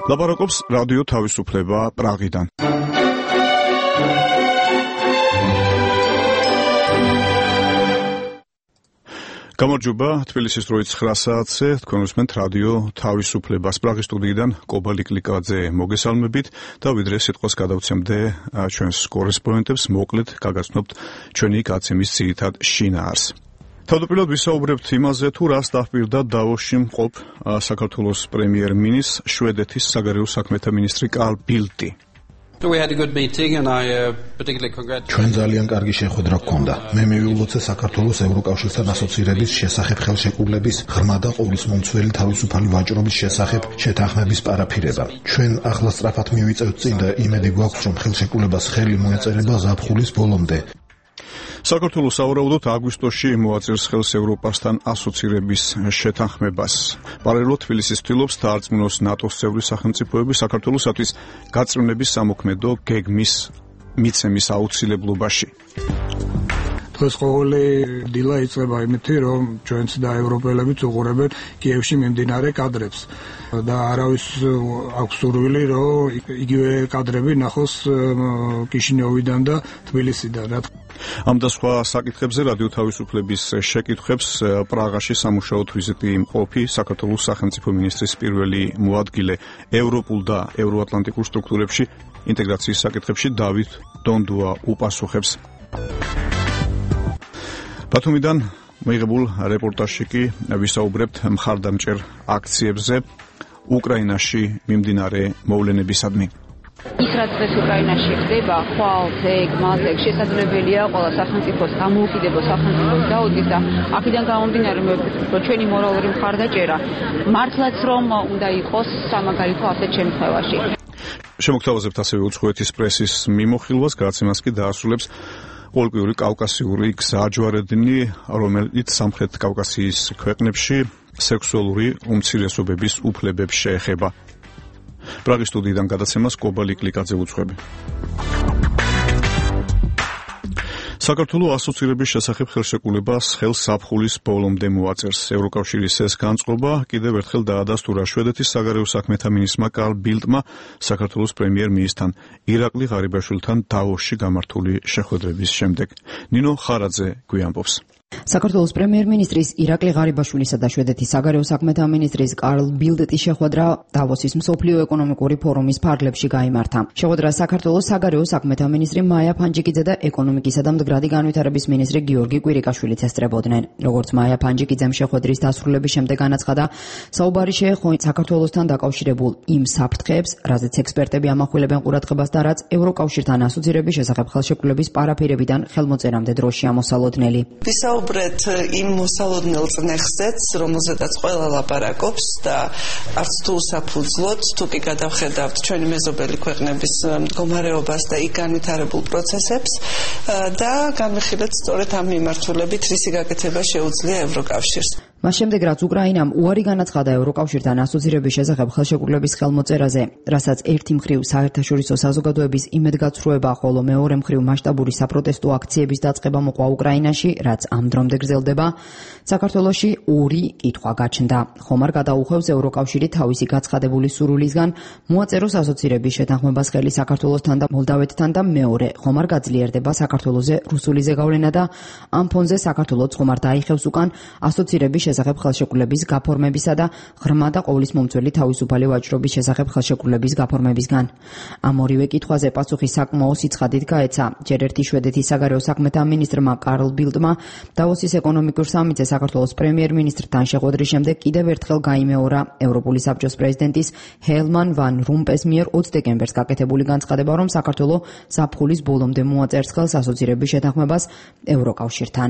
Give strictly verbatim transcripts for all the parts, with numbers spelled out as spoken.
ლაპარაკობს რადიო თავისუფლება პრაღიდან. გამარჯობა, თბილისის დროით ცხრა საათზე, თქვენ უსმენთ რადიო თავისუფლებას. პრაღის სტუდიიდან კობა ლიკლიკაძე მოგესალმებით და ვიდრე სიტყვას გადავცემდე ჩვენს კორესპონდენტებს, მოკლედ გაგაცნობთ ჩვენი გაცემის ძირითად შინაარს. თავდაპირველად ვისაუბრებთ იმაზე, თუ რას დაჰპირდა დავოსში მყოფ საქართველოს პრემიერ-მინისტრს შვედეთის საგარეო საქმეთა მინისტრი კარლ ბილტი. We had a good meeting and I uh, particularly congratulate. ჩვენ ძალიან კარგი შეხვედრა გქონდა. მე მივულოცე საქართველოს ევროკავშირთან ასოცირების შესახებ ხელშეკრულების ღრმა და ყოვლისმომცველი თავისუფალი ვაჭრობის შესახებ შეთანხმების პარაფირება. ჩვენ ახლა სწრაფად მივიწევთ წინ და იმედი გვაქვს, რომ ხელშეკრულებას ხელი მოეწერება ზაფხულის ბოლომდე. საქართველოს სავარაუდოდ აგვისტოში მოაწერს ხელს ევროპასთან ასოცირების შეთანხმებას. პარალელურად თბილისი ცდილობს დაარწმუნოს ნატოს წევრი სახელმწიფოები საქართველოსათვის გაწმენდების სამოქმედო გეგმის მიცემის აუცილებლობაში. დღეს ყოველი დილა იწყება იმითი, რომ ჩვენც და ევროპელებიც უყურებენ კიევში მიმდინარე კადრებს და არავის აქვს სურვილი, რომ იგივე კადრები ნახოს კიშინიოვიდან და თბილისიდან. ამ და სხვა საკითხებზე რადიო თავისუფლების შეკითხვებს პრაღაში სამუშაოდ ვიზიტი იმყოფი საქართველოს სახელმწიფო მინისტრის პირველი მოადგილე ევროპულ და ევროატლანტიკურ სტრუქტურებში ინტეგრაციის საკითხებში დავით დონდუა უპასუხებს. ბათუმიდან მოიღებულ რეპორტაჟში კი ვისაუბრებთ მხარდამჭერ აქციებზე უკრაინაში მიმდინარე მოვლენებისადმი. ის რაც დღეს უკრაინაში ხდება, ხვალ, ეგ, მაზეგ, შესაძლებელია ყველა სახელმწიფოს დამოუკიდებელ სახელმწიფოს დაუდგეს და აქედან გამომდინარე, რომ ჩვენი მორალური მხარდაჭერა მართლაც რომ უნდა იყოს სამაგალითო ასეთ შემთხვევაში. შემოგთავაზებთ ასევე უცხოეთის პრესის მიმოხილვას, გადაცემას კი დაასრულებს ყოველკვირეული კავკასიური გზაჯვარედინი, რომელიც სამხრეთ კავკასიის ქვეყნებში სექსუალური უმცირესობების უფლებებს შეეხება. პრაღის სტუდიიდან გადაცემას კობა ლიკლიკაძე უძღვები. საქართველოს ასოცირების შესახებ ხელშეკრულებას ხელს ზაფხულის ბოლომდე მოაწერს. ევროკავშირის ეს განწყობა კიდევ ერთხელ დაადასტურა შვედეთის საგარეო საქმეთა მინისტრმა კარლ ბილტმა საქართველოს პრემიერ-მინისტრთან ირაკლი ღარიბაშვილთან დავოსში გამართული შეხვედრების შემდეგ. ნინო ხარაძე გვიამბობს. საქართველოს პრემიერ-მინისტრის ირაკლი ღარიბაშვილისა და შვედეთის საგარეო საქმეთა მინისტრის კარლ ბილტის შეხვედრა დავოსის მსოფლიო ეკონომიკური ფორუმის ფარგლებში გაიმართა. შეხვედრას საქართველოს საგარეო საქმეთა მინისტრი მაია ფანჯიკიძე და ეკონომიკისა და მდგრადი განვითარების მინისტრი გიორგი კვირიკაშვილიც ესწრებოდნენ. როგორც მაია ფანჯიკიძემ შეხვედრის დასრულების შემდეგ განაცხადა, საუბარი შეეხო საქართველოსთან დაკავშირებულ იმ საფრთხეებს, რაზეც ექსპერტები ამახვილებენ ყურადღებას და რაც ევროკავშირთან ასოცირების შესახებ ხელშეკრულების პარაფირებიდან ხელმოწერამდე დროში ამოსალოდნელი. ვისაუბრეთ იმ მოსალოდნელ წნეხზეც, რომელზედაც ყველა ლაპარაკობს და არც თუ საფუძვლოდ, თუ კი გადავხედავთ ჩვენი მეზობელი ქვეყნების მდგომარეობას და იქ განვითარებულ პროცესებს და განვიხილეთ სწორედ ამ მიმართულებით რისი გაკეთება შეუძლია ევროკავშირს. მას შემდეგ, რაც უკრაინამ უარი განაცხადა ევროკავშირთან ასოცირების შესახებ ხელშეკრულების ხელმოწერაზე, რასაც ერთი მხრივ საერთაშორისო საზოგადოების იმედგაცრუება, ხოლო მეორე მხრივ მასშტაბური საპროტესტო აქციების დაწყება მოყვა უკრაინაში, რაც ამ დრომდე გრძელდება, საქართველოში ორი კითხვა გაჩნდა. ხომ არ გადაუხვევს ევროკავშირი თავისი გაცხადებული სურვილისგან მოაწეროს ასოცირების შეთანხმებას ხელი საქართველოსთან და მოლდავეთთან და მეორე, ხომ არ გაძლიერდება საქართველოზე რუსული ზეგავლენა და ამ ფონზე საქართველოს ხომ არ დაიხევს უკან ასოცირების შესახებ ხელშეკრულების გაფორმებისა და ღრმა და ყოვლისმომცველი თავისუფალი ვაჭრობის შესახებ ხელშეკრულების გაფორმებისგან. ამ ორივე კითხვაზე პასუხი საკმაო სიცხადით გაეცა. ჯერ ერთი შვედეთის საგარეო საქმეთა მინისტრმა კარლ ბილტმა დავოსის ეკონომიკურ სამიტზე საქართველოს პრემიერ-მინისტრთან შეხვედრის შემდეგ კიდევ ერთხელ გაიმეორა ევროპული საბჭოს პრეზიდენტის ჰელმან ვან რომპეს მიერ ოცი დეკემბერს გაკეთებული განცხადება, რომ საქართველო ზაფხულის ბოლომდე მოაწერს ხელს ასოცირების შეთანხმებას ევროკავშირთან.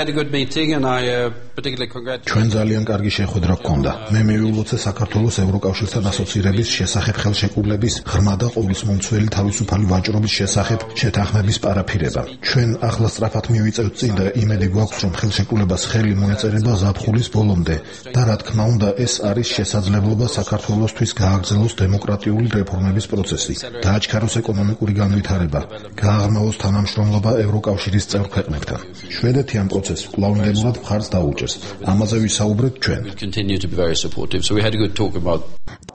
ჩვენ ძალიან კარგი შეხვედრა გქონდა. მე მივულოცე საქართველოს ევროკავშირთან ასოცირების შესახებ ხელშეკრულების ღრმა და ყოვლისმომცველი თავისუფალი ვაჭრობის შესახებ შეთანხმების პარაფირება. ჩვენ ახლა სწრაფად მივიწევთ წინ და იმედი გვაქვს, რომ ხელშეკრულებას ხელი მოეწერება ზაფხულის ბოლომდე და რა თქმა უნდა ეს არის შესაძლებლობა საქართველოსთვის გააგრძელოს დემოკრატიული რეფორმების პროცესი, დააჩქაროს ეკონომიკური განვითარება, გააღრმავოს თანამშრომლობა ევროკავშირის წევრ ქვეყნებთან. შვედეთი ამ პროცესს კვლავინდებურად მხარს დაუჭერს. ამაზე ვისაუბრეთ ჩვენ.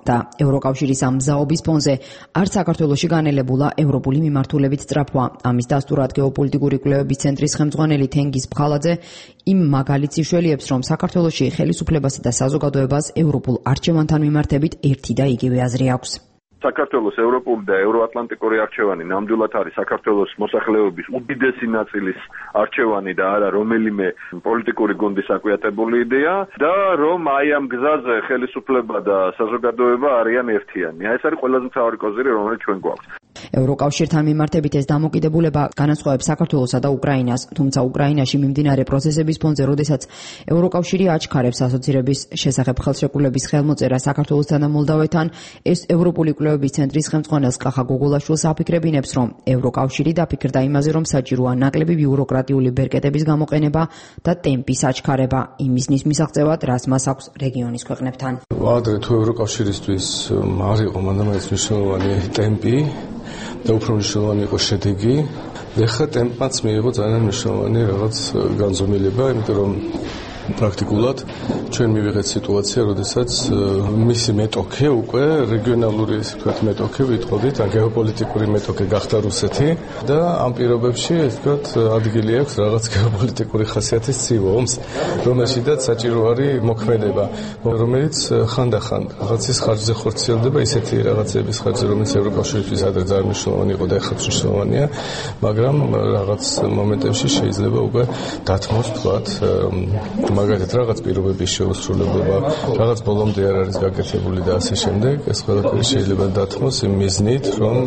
და ევროკავშირის ამ მზაობის ფონზე არც საქართველოში განელებულა ევროპული მიმართულებით სწრაფვა. ამის დასტურად გეოპოლიტიკური კვლევების ცენტრის ხელმძღვანელი თენგიზ ფხალაძე იმ მაგალითს იშველიებს, რომ საქართველოში ხელისუფლებასა და საზოგადოებას ევროპულ არჩევანთან მიმართებით ერთი და იგივე აზრი აქვს. საქართველოს ევროპული და ევროატლანტიკური არჩევანი ნამდვილად არის საქართველოს მოსახლეობის უდიდესი ნაწილის არჩევანი და არა რომელიმე პოლიტიკური გუნდის აკვიატებული იდეა და რომ აი ამ გზაზე ხელისუფლება და საზოგადოება არიან ერთიანი. ეს არის ყველაზე მთავარი კოზირი, რომელიც ჩვენ გვაქვს. ევროკავშირთან მიმართებით ეს დამოკიდებულება განასხვავებს საქართველოსა და უკრაინას, თუმცა უკრაინაში მიმდინარე პროცესების ფონზე, როდესაც ევროკავშირი აჩქარებს ასოცირების შესახებ ხელშეკრულების ხელმოწერა საქართველოსთან და მოლდავეთთან, ეს ევროპული კვლევების ცენტრის ხელმძღვანელს კახა გოგოლაშვილს აფიქრებინებს, რომ ევროკავშირი დაფიქრდა იმაზე, რომ საჭიროა ნაკლები ბიუროკრატიული ბერკეტების გამოყენება და ტემპის აჩქარება იმის მისაღწევად, რაც მას აქვს რეგიონის ქვეყნებთან. ვადრე თუ ევროკავშირისთვის არ იყო მანდამაინც მნიშვნელოვანი ტემპი და უფრო მნიშვნელოვანი იყო შედეგი. ეხლა ტემპმაც მიიღო ძალიან მნიშვნელოვანი რაღაც განზომილება, იმიტომ რომ პრაქტიკულად ჩვენ მივიღეთ სიტუაცია, როდესაც მისი მეტოქე უკვე რეგიონალური, ისე ვთქვათ, მეტოქე ვიტყოდით, ან გეოპოლიტიკური მეტოქე გახდა რუსეთი და ამ პირობებში, ესე ვთქვათ, ადგილი აქვს რაღაც გეოპოლიტიკური ხასიათის ცივ-ომს, რომელშიდაც საჭირო არის მოქმედება, რომელიც ხანდახან რაღაცის ხარჯზე ხორციელდება, ისეთი რაღაცების ხარჯზე, რომელიც ევროკავშირისთვის ადრე ძალიან მნიშვნელოვანი იყო და ეხლაც მნიშვნელოვანია, მაგრამ რაღაც მომენტებში შეიძლება უკვე დათმოს, ვთქვათ, მაგალითად რაღაც პირობების შეუსრულებლობა, რაღაც ბოლომდე არ არის გაკეთებული და ასე შემდეგ, ეს ყველაფერი შეიძლება დათმოს იმ მიზნით, რომ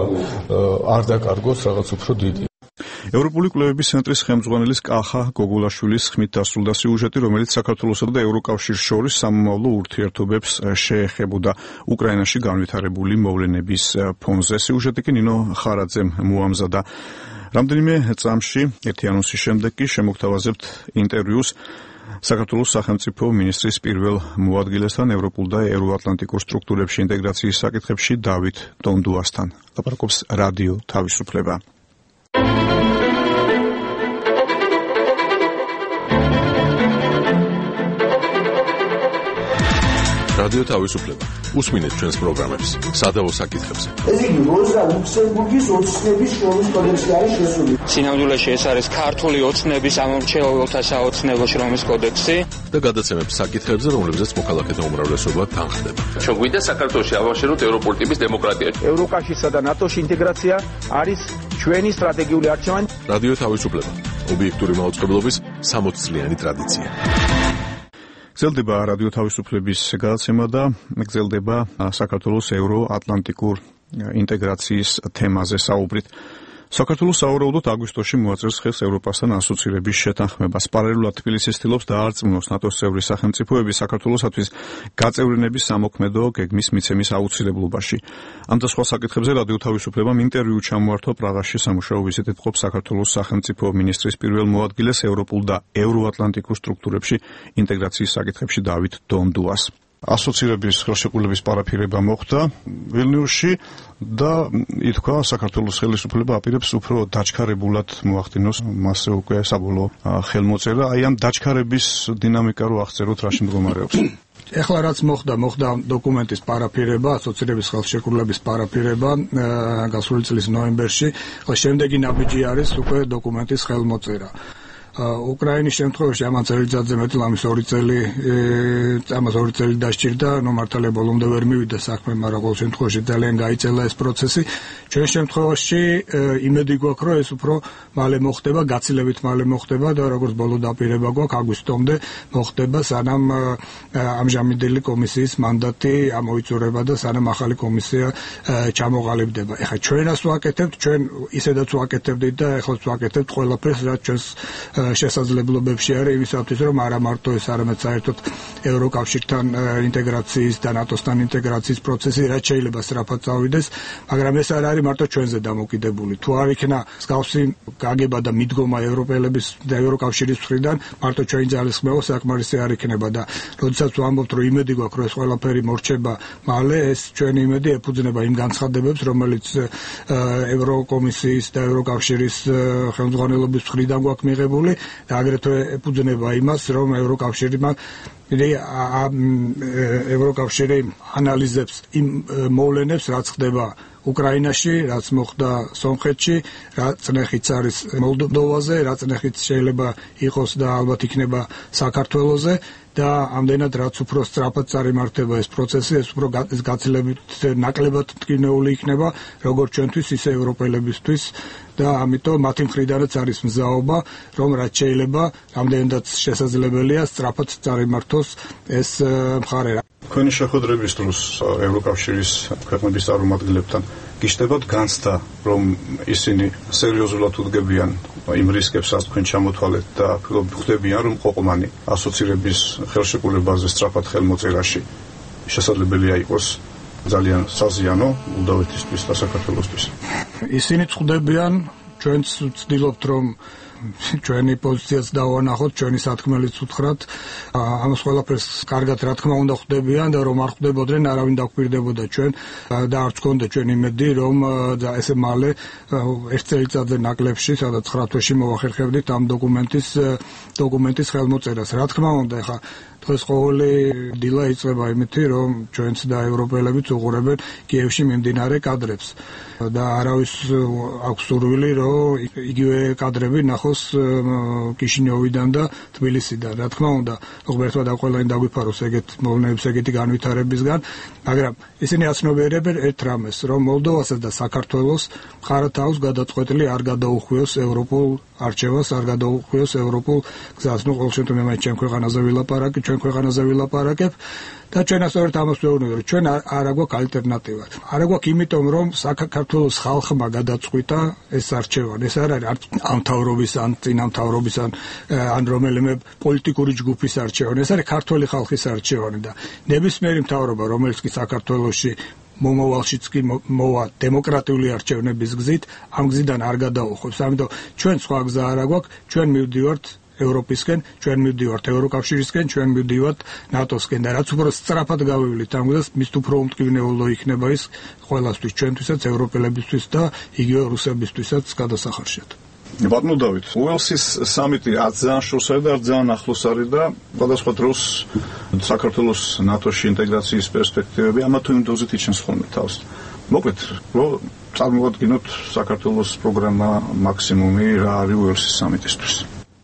არ დაკარგოს რაღაც უფრო დიდი. ევროპული კვლევების ცენტრის ხელმძღვანელის კახა გოგოლაშვილის ხმით დასრულდა სიუჟეტი, რომელიც საქართველოსა და ევროკავშირს შორის სამომავლო ურთიერთობებს შეეხებოდა უკრაინაში განვითარებული მოვლენების ფონზე. სიუჟეტი კი ნინო ხარაძემ მოამზადა. რამდენიმე წამში ერთი ანონსის შემდეგ კი შემოგთავაზებთ ინტერვიუს საქართველოს სახელმწიფო მინისტრის პირველ მოადგილესთან ევროპულ და ევროატლანტიკურ სტრუქტურებში ინტეგრაციის საკითხებში დავით დონდუასთან. ლაპარაკობს რადიო თავისუფლება. რადიო თავისუფლება. უსმინეთ ჩვენს პროგრამებს სადავო საკითხებზე. ეს იგი როზა ლუქსემბურგის ოცნების შრომის კოდექსი არის შესული. სინამდვილეში ეს არის ქართული ოცნების ამომრჩეველთა საოცნებო შრომის კოდექსი და გადაცემებს საკითხებზე, რომლებზეც მოქალაქეთა უმრავლესობა თანხდება. ჩვენ გვინდა საქართველოში ავაშენოთ ევროპული ტიპის დემოკრატია. ევროკავშირსა და ნატოში ინტეგრაცია არის ჩვენი სტრატეგიული არჩევანი. რადიო თავისუფლება. ობიექტური მაუწყებლობის სამოც წლიანი ტრადიცია. გრძელდება რადიო თავისუფლების გადაცემა და გრძელდება საქართველოს ევროატლანტიკურ ინტეგრაციის თემაზე საუბრით. საქართველოს სავარაუდოდ აგვისტოში მოაწერს ხელს ევროპასთან ასოცირების შეთანხმებას. პარალელურად თბილისი ცდილობს დაარწმუნოს ნატოს წევრი სახელმწიფოები საქართველოსათვის გაწევრიანების სამოქმედო გეგმის მიცემის აუცილებლობაში. ამ და სხვა საკითხებზე რადიო თავისუფლებამ ინტერვიუ ჩამოართვა პრაღაში სამუშაო ვიზიტით ყოფ საქართველოს სახელმწიფო მინისტრის პირველ მოადგილეს ევროპულ და ევროატლანტიკურ სტრუქტურებში ინტეგრაციის საკითხებში დავით დონდუას. ასოცირების ხელშეკრულების პარაფირება მოხდა ვილნიუსში და ითქვა საქართველოს ხელისუფლება აპირებს უფრო დაჩქარებულად მოახდინოს მასზე უკვე საბოლოო ხელმოწერა. აი ამ დაჩქარების დინამიკა რო აღწეროთ, რაში მდგომარეობს? ეხლა რაც მოხდა, მოხდა დოკუმენტის პარაფირება, ასოცირების ხელშეკრულების პარაფირება გასული წლის ნოემბერში. ახლა შემდეგი ნაბიჯი არის უკვე დოკუმენტის ხელმოწერა. უკრაინის შემთხვევაში ამან წელიწადზე მეტი ამის ორი წელი ამას ორი წელი დასჭირდა, ნუ მართალია ბოლომდე ვერ მივიდა საქმე, მაგრამ ყოველ შემთხვევაში ძალიან გაიწელა ეს პროცესი. ჩვენ შემთხვევაში იმედი გვაქვს, რომ ეს უფრო მალე მოხდება, გაცილებით მალე მოხდება და როგორც ბოლო დაპირება გვაქვს, აგვისტომდე მოხდება, სანამ ამჟამინდელი კომისიის მანდატი ამოიწურება და სანამ ახალი კომისია ჩამოყალიბდება. ეხლა ჩვენას ვაკეთებთ, ჩვენ ისედაც ვაკეთებდით და ეხლაც ვაკეთებთ ყველაფერს, რაც ჩვენს შესაძლებლობებში არის იმისათვის, რომ არა მარტო ეს, არამედ საერთოდ ევროკავშირთან ინტეგრაციის და ნატოსთან ინტეგრაციის პროცესი რაც შეიძლება სწრაფად წავიდეს, მაგრამ ეს არ არის მარტო ჩვენზე დამოკიდებული. თუ არ იქნა მსგავსი გაგება და მიდგომა ევროპელების და ევროკავშირის მხრიდან, მარტო ჩვენი ძალისხმევა საკმარისი არ იქნება და როდესაც ვამბობთ, რომ იმედი გვაქვს, რომ ეს ყველაფერი მორჩება მალე, ეს ჩვენი იმედი ეფუძნება იმ განცხადებებს, რომელიც ევროკომისიის და ევროკავშირის ხელმძღვანელობის მხრიდან გვაქვს მიღებული საკმაოდ და აგრეთვე ეფუძნება იმას, რომ ევროკავშირმა ევროკავშირი ანალიზებს იმ მოვლენებს, რაც ხდება უკრაინაში, რაც მოხდა სომხეთში, რაც ნეხიც არის მოლდოვაზე, რაც ნეხიც შეიძლება იყოს და ალბათ იქნება საქართველოზე და ამდენად რაც უფრო სწრაფად წარიმართება ეს პროცესი, ეს უფრო გაცილებით ნაკლებად მტკივნეული იქნება როგორც ჩვენთვის, ისე ევროპელებისთვის და ამიტომ მათი მხრიდანაც არის მზაობა, რომ რაც შეიძლება ამდენადაც შესაძლებელია სწრაფად წარიმართოს ეს მხარე. თქვენი შეხვედრების დროს ევროკავშირის ქვეყნების წარმომადგენლებთან გიშდებათ განცდა, რომ ისინი სერიოზულად უდგებიან იმ რისკებს, რაც თქვენ ჩამოთვალეთ და ხვდებიან, რომ ყოყმანი ასოცირების ხელშეკრულებაზე სწრაფად ხელმოწერაში შესაძლებელია იყოს ძალიან საზიანო მოლდოვეთისთვის და საქართველოსთვის. ისინი ხვდებიან, ჩვენც ვცდილობთ, რომ ჩვენი პოზიციაც დავანახოთ, ჩვენი სათქმელიც უთხრათ. ამას ყველაფერს კარგად რა თქმა უნდა ხვდებიან და რომ არ ხვდებოდნენ, არავინ დაგვირდებოდა ჩვენ და არც გქონდა ჩვენ იმედი, რომ ესე მალე ერთ წელიწადზე ნაკლებში, სადაც ცხრა თვეში მოვახერხებდით ამ დოკუმენტის დოკუმენტის ხელმოწერას. რა თქმა უნდა, ეხა დღეს ყოველი დილა იწყება იმითი, რომ ჩვენც და ევროპელებიც უყურებენ კიევში მიმდინარე კადრებს და არავის აქვს სურვილი, რომ იგივე კადრები ნახოს კიშინიოვიდან და თბილისიდან. რა თქმა უნდა, ღმერთმა და ყველანი დაგვიფაროს ეგეთ მოვლენებს, ეგეთი განვითარებისგან, მაგრამ ისინი აცნობიერებენ ერთ რამეს, რომ მოლდოვასაც და საქართველოს მხარად აქვს გადაწყვეტილი არ გადაუხვიოს ევროპულ არჩევას, არ გადაუხვიოს ევროპულ გზას. ნუ ყოველ შემთხვევაში მე ჩემ ქვეყანაზე ვილაპარაკე, ჩვენ ქვეყანაზე ვილაპარაკებ და ჩვენ ასწორეთ ამას ვეუბნები, რომ ჩვენ არ აგვაქვს ალტერნატივა. არ აგვაქვს იმიტომ, რომ საქართველოს ხალხმა გადაწყვიტა ეს არჩევანი. ეს არ არის არც ამ მთავრობის, ან წინა მთავრობის, ან რომელიმე პოლიტიკური ჯგუფის არჩევანი. ეს არის ქართული ხალხის არჩევანი და ნებისმიერი მთავრობა, რომელიც კი საქართველოში მომავალშიც კი მოვა დემოკრატიული არჩევნების გზით, ამ გზიდან არ გადაუხვევს. ამიტომ ჩვენ სხვა გზა არ აგვაქვს, ჩვენ მივდივართ ევროპისკენ, ჩვენ მივდივართ ევროკავშირისკენ, ჩვენ მივდივართ ნატოსკენ და რაც უფრო სწრაფად გავივლით ამ გზას, მის უფრო უმტკივნეულო იქნება ის ყველასთვის, ჩვენთვისაც, ევროპელებისთვის და იგივე რუსებისთვისაც გადასახარშად. ბატონო დავით, უელსის სამიტი არც ძალიან შორს არის და არც ძალიან ახლოს არის და სხვადასხვა დროს საქართველოს ნატოში ინტეგრაციის პერსპექტივები ამა თუ იმ დოზით იჩენს ხოლმე თავს. მოკლედ, რომ წარმოვადგინოთ საქართველოს პროგრამა მაქსიმუმი რა არის უელსის სამიტისთვის.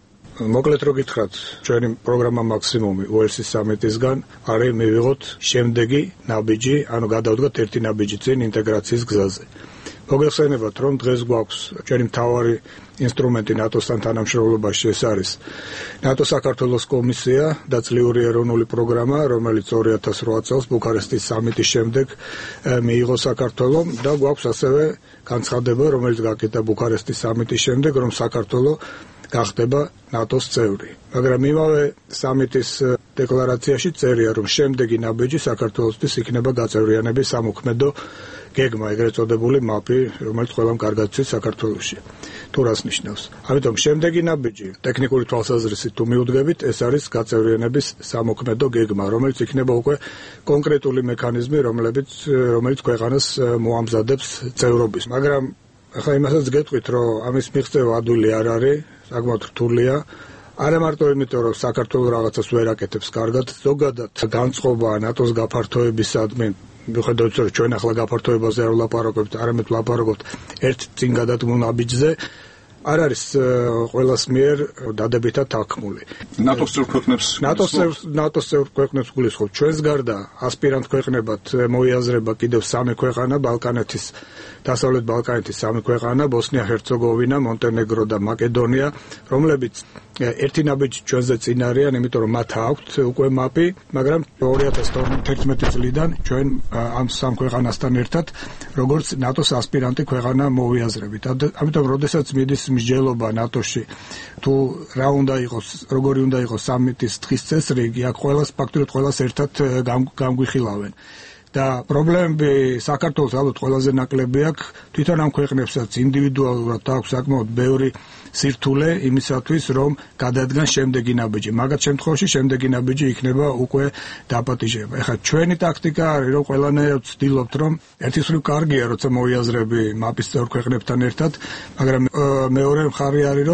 მოკლედ რო გითხრათ, ჩვენი პროგრამა მაქსიმუმი უელსის სამიტისგან არის მივიღოთ შემდეგი ნაბიჯი, ანუ გადავდგათ ერთი ნაბიჯი წინ ინტეგრაციის გზაზე. მოგეხსენებათ, რომ დღეს გვაქვს ჩვენი მთავარი ინსტრუმენტი ნატოსთან თანამშრომლობაში, ეს არის ნატო-საქართველოს კომისია და წლიური ეროვნული პროგრამა, რომელიც ორი ათას რვა წელს ბუქარესტის სამიტის შემდეგ მიიღო საქართველომ და გვაქვს ასევე განცხადება, რომელიც გაკეთდა ბუქარესტის სამიტის შემდეგ, რომ საქართველო გახდება ნატოს წევრი. მაგრამ იმავე სამიტის დეკლარაციაში წერია, რომ შემდეგი ნაბიჯი საქართველოსთვის იქნება გაწევრიანების სამოქმედო გეგმა, ეგრეთ წოდებული მაპი, რომელიც ყველამ კარგად ცის საქართველოში. თუ რას ნიშნავს? ამიტომ შემდეგი ნაბიჯი, ტექნიკური თვალსაზრისით თუ მიუდგებით, ეს არის გაწევრიანების სამოქმედო გეგმა, რომელიც იქნება უკვე კონკრეტული მექანიზმი, რომელიც რომელიც ქვეყანას მოამზადებს წევრობის. მაგრამ ახლა იმასაც გეტყვით, რომ ამის მიღწევა ადვილი არ არის, საკმაოდ რთულია. არა მარტო იმიტომ, რომ საქართველოს რაღაცას ვერ აკეთებს კარგად, ზოგადად განწყობა ნატოს გაფართოებისადმი, მიუხედავად იმისა, რომ ჩვენ ახლა გაფართოებაზე არ ვლაპარაკობთ, არამედ ვლაპარაკობთ ერთ წინ გადადგმულ ნაბიჯზე, არ არის ყველას მიერ დადებითად თქმული. ნატოს წევრ ქვეყნებს ნატოს ნატოს წევრ ქვეყნებს გულისხმობ. ჩვენს გარდა ასპირანტ ქვეყნებად მოიაზრება კიდევ სამი ქვეყანა, ბალკანეთის დასავლეთ ბალკანეთის სამი ქვეყანა, ბოსნია-ჰერცეგოვინა, მონტენეგრო და მაკედონია, რომლებიც ერთი ნაბიჯი ჩვენზე წინ არიან, იმიტომ რომ მათ აქვთ უკვე მაპი, მაგრამ ორი ათას თერთმეტი წლიდან ჩვენ ამ სამ ქვეყანასთან ერთად როგორც ნატოს ასპირანტი ქვეყანა მოვიაზრებით. ამიტომ როდესაც მიდის მსჯელობა ნატოში, თუ რა უნდა იყოს, როგორი უნდა იყოს სამიტის დღის წესრიგი, აქ ყველას ფაქტობრივად ყველას ერთად გამგვიხილავენ. და პრობლემები საქართველოს ალბათ ყველაზე ნაკლები აქვს, თვითონ ამ ქვეყნებსაც ინდივიდუალურად აქვს საკმაოდ ბევრი სირთულე იმისათვის, რომ გადადგან შემდეგი ნაბიჯი. მაგათ შემთხვევაში შემდეგი ნაბიჯი იქნება უკვე დაპატიჟება. ეხლა ჩვენი ტაქტიკა არის, რომ ყველანაირად ვცდილობთ, რომ ერთი მხრივ კარგია, როცა მოიაზრები მაპის წევრ ქვეყნებთან ერთად, მაგრამ მეორე მხარე არის, რომ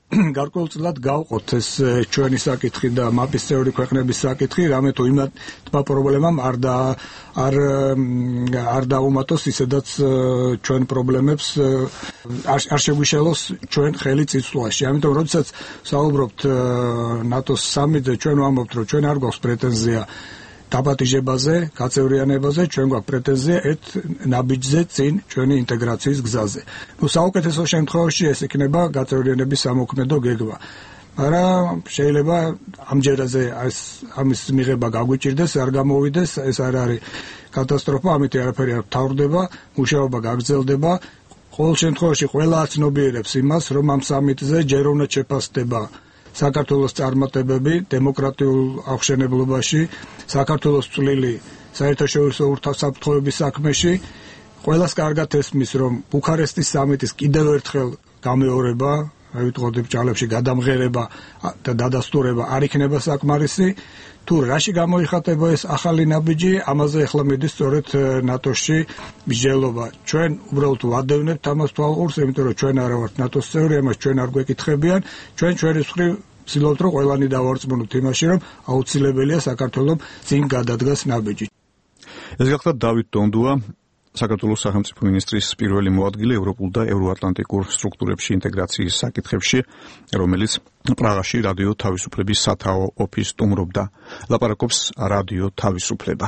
გარკვეულწილად გავყოთ ეს ჩვენი საკითხი და მაპის წევრი ქვეყნების საკითხი, რამე თუ იმათ თმა პრობლემამ არ და არ არ დაუმატოს ისედაც ჩვენ პრობლემებს არ არ შეგვიშალოს ჩვენ ხელი წიწვაში. ამიტომ როდესაც საუბრობთ ნატოს სამიტზე, ჩვენ ვამბობთ, რომ ჩვენ არ გვაქვს პრეტენზია დაპატიჟებაზე, გაწევრიანებაზე, ჩვენ გვაქვს პრეტენზია ერთ ნაბიჯზე წინ ჩვენი ინტეგრაციის გზაზე. ნუ საუკეთესო შემთხვევაში ეს იქნება გაწევრიანების სამოქმედო გეგმა. მაგრამ შეიძლება ამჯერაზე ეს ამის მიღება გაგვიჭირდეს, არ გამოვიდეს, ეს არ არის კატასტროფა, ამით არაფერი არ თავდება, მუშაობა გაგრძელდება. ყოველ შემთხვევაში ყველა აცნობიერებს იმას, რომ ამ სამიტზე ჯერ უნდა შეფასდება საქართველოს წარმატებები დემოკრატიულ აღშენებლობაში, საქართველოს წვლილი საერთაშორისო ურთიერთსაფრთხოების საქმეში. ყველას კარგად ესმის, რომ ბუქარესტის სამიტის კიდევ ერთხელ გამეორება, აი ვიტყოდი ბჭალებში გადამღერება და დადასტურება არ იქნება საკმარისი. თუ რაში გამოიხატება ეს ახალი ნაბიჯი, ამაზე ახლა მიდის სწორედ ნატოში მსჯელობა. ჩვენ უბრალოდ ვადევნებთ ამას თვალყურს, იმიტომ რომ ჩვენ არა ვართ ნატოს წევრი, ამას ჩვენ არ გვეკითხებიან. ჩვენ ჩვენი მხრივ ვცდილობთ, რომ ყველანი დავარწმუნოთ იმაში, რომ აუცილებელია საქართველოს წინ გადადგას ნაბიჯი. ეს გახლავთ დავით დონდუა, საქართველოს სახელმწიფო მინისტრის პირველი მოადგილე ევროპულ და ევროატლანტიკურ სტრუქტურებში ინტეგრაციის საკითხებში, რომელიც პრაღაში რადიო თავისუფლების სათაო ოფისს სტუმრობდა. ლაპარაკობს რადიო თავისუფლება.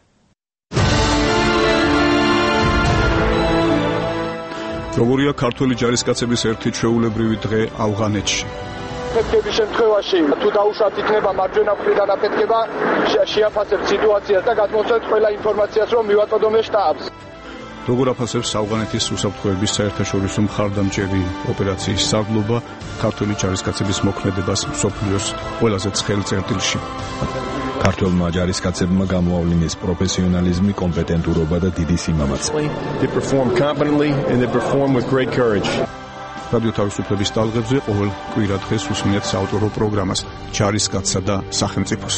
როგორია ქართველი ჯარისკაცების ერთი ჩვეულებრივი დღე ავღანეთში? აფეთქების შემთხვევაში თუ დაუშვათ იქნება მარჯვენა მხრიდან აფეთქება, შეაფასებთ სიტუაციას და გადმოსცემთ ყველა ინფორმაციას, რომ მივაწოდოთ შტაბს. როგორ აფასებს ავღანეთის უსაფრთხოების საერთაშორისო მხარდამჭერი ოპერაციის სარდლობა ქართველი ჯარისკაცების მოქმედებას მსოფლიოს ყველაზე ცხელ წერტილში? ქართველმა ჯარისკაცებმა გამოავლინეს პროფესიონალიზმი, კომპეტენტურობა და დიდი სიმამაცე. They perform competently and they perform with great courage. რადიო თავისუფლების ტალღებზე ყოველ კვირა დღეს უსმენთ საავტორო პროგრამას ჯარისკაცსა და სახელმწიფოს.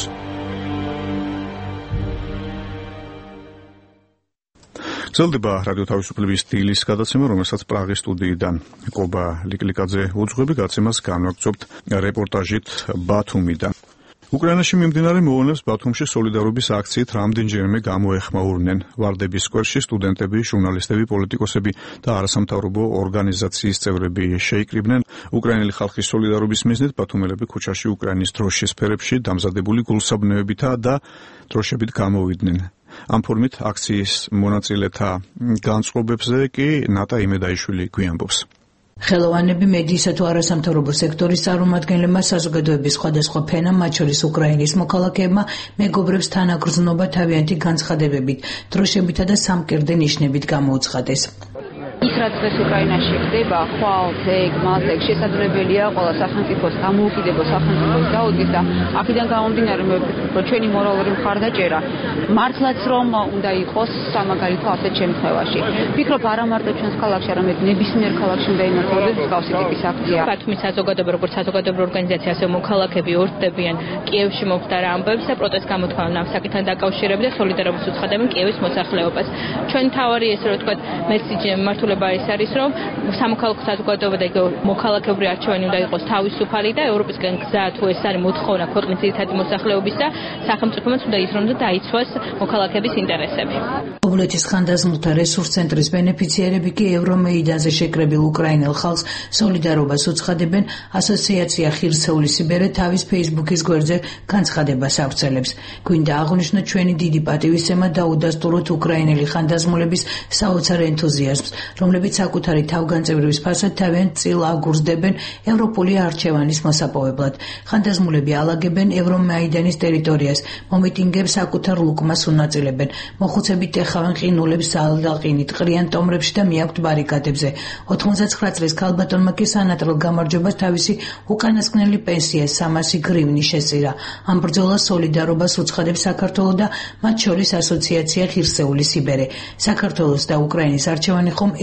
გრძელდება რადიო თავისუფლების დილის გადაცემა, რომელსაც პრაღის სტუდიიდან კობა ლიკლიკაძე უძღვები, გადაცემას განვაგრძობთ რეპორტაჟით ბათუმიდან. უკრაინაში მიმდინარე მოვლენებს ბათუმში სოლიდარობის აქციით რამდენჯერმე გამოეხმაურნენ. ვარდების სკვერში სტუდენტები, ჟურნალისტები, პოლიტიკოსები და არასამთავრობო ორგანიზაციის წევრები შეიკრიბნენ. უკრაინელი ხალხის სოლიდარობის მიზნით ბათუმელები ქუჩაში უკრაინის დროშის ფერებში დამზადებული გულსაბნევებითა და დროშებით გამოვიდნენ. ამ ფორმით აქციის მონაწილეთა განწყობებზე კი ნატა იმედაიშვილი გვიანბობს. ხელოვანები, მედიისა თუ არასამთავრობო სექტორის წარმომადგენლებმა, საზოგადოების სხვადასხვა ფენა, მათ შორის უკრაინის მოქალაქეებმა, მეგობრებს თანაგრძნობა თავიანთი განცხადებებით, დროშებითა და სამკერდე ნიშნებით გამოუცხადეს. ის რაც დღეს უკრაინაში ხდება, ხვალ, ზეგ, მაზეგ, შესაძლებელია ყველა სახელმწიფოს დამოუკიდებელ სახელმწიფოს დაუდგეს და აქედან გამომდინარე მოვიფიქროთ, რომ ჩვენი მორალური მხარდაჭერა მართლაც რომ უნდა იყოს სამაგალითო ასეთ შემთხვევაში. ვფიქრობ არა მარტო ჩვენს ქალაქში, არამედ ნებისმიერ ქალაქში უნდა იმართებოდეს მსგავსი ტიპის აქცია. ბათუმის საზოგადოება, როგორც საზოგადოებრივი ორგანიზაცია, ასე მოქალაქეები ორთდებიან კიევში მომხდარ ამბებს და პროტესტ გამოთქვამენ ამ საკითხთან დაკავშირებით და სოლიდარობას უცხადებენ კიევის მოსახლეობას. ჩვენ თავარი ესე რომ ვთქვათ, მესიჯი მართულ ის არის რომ სამოქალაქო საზოგადოება და მოქალაქეობრივი არჩევანი უნდა იყოს თავისუფალი და ევროპისგან გზა თუ ეს არის მოთხოვნა ქვეყნის ძირითადი მოსახლეობის და სახელმწიფოებიც უნდა ის რომ დაიცვას მოქალაქეების ინტერესები. ობლეთის ხანდაზმულთა რესურს ცენტრის ბენეფიციარები კი ევრომეიდანზე შეკრებილ უკრაინელ ხალხს სოლიდარობას უცხადებენ. ასოციაცია ხირსეული სიბერე თავის ფეისბუქის გვერდზე განცხადებას ავრცელებს. გვინდა აღვნიშნოთ ჩვენი დიდი პატივისცემა და უდასტუროთ უკრაინელი ხანდაზმულების საოცარ ენთუზიაზმს, რომლებიც საკუთარი თავგანწევრების ფასად თავიანთ წილ აგურზდებენ ევროპული არჩევანის მოსაპოვებლად. ხანდაზმულები ალაგებენ ევრომაიდანის ტერიტორიას, მომიტინგებს საკუთარ ლუკმას უნაწილებენ, მოხუცებით ეხავენ ყინულებს ზალდაყინით, ყრიან ტომრებში და მიაქვთ ბარიკადებზე. ოთხმოცდაცხრა წლის ქალბატონმა კი სანატრელ გამარჯვებას თავისი უკანასკნელი პენსია სამასი გრივნი შესწირა. ამ ბრძოლას სოლიდარობას უცხადებს საქართველო და მათ შორის ასოციაცია ხირსეული სიბერე. საქართველოს და უკრაინის არჩევანი ხომ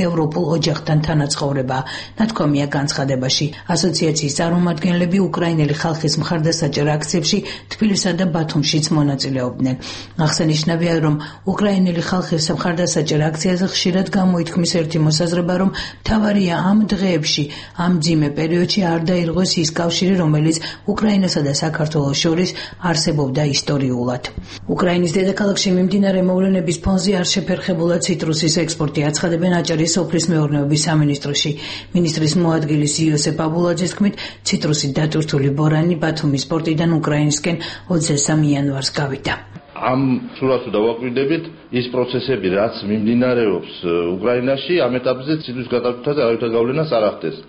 ევროპულ ოჯახთან თანაცხოვრება. ნათქვამია განცხადებაში. ასოციაციის წარმომადგენლები უკრაინელი ხალხის მხარდასაჭერ აქციებში თბილისსა და ბათუმშიც მონაწილეობდნენ. აღსანიშნავია, რომ უკრაინელი ხალხის მხარდასაჭერ აქციაზე ხშირად გამოითქმის ერთი მოსაზრება, რომ მთავარია ამ დღეებში, ამ მძიმე პერიოდში არ დაირღვეს ის კავშირი, რომელიც უკრაინასა და საქართველოს შორის არსებობდა ისტორიულად. უკრაინის დედაქალაქში მიმდინარე მოვლენების ფონზე არ შეფერხებულა ციტრუსის ექსპორტი, აცხადებენ აჭარის სოფლის მეურნეობის სამინისტროში. მინისტრის მოადგილის იოსებ აბულაძის თქმით, ციტრუსით დატვირთული ბორანი ბათუმის პორტიდან უკრაინისკენ ოცდაათი იანვარს გავიდა. ამ სურათს დავაკვირდებით, ის პროცესები, რაც მიმდინარეობს უკრაინაში, ამ ეტაპზე ციტრუსის გადაკვეთაზე არავითარ გავლენას არ ახდენს.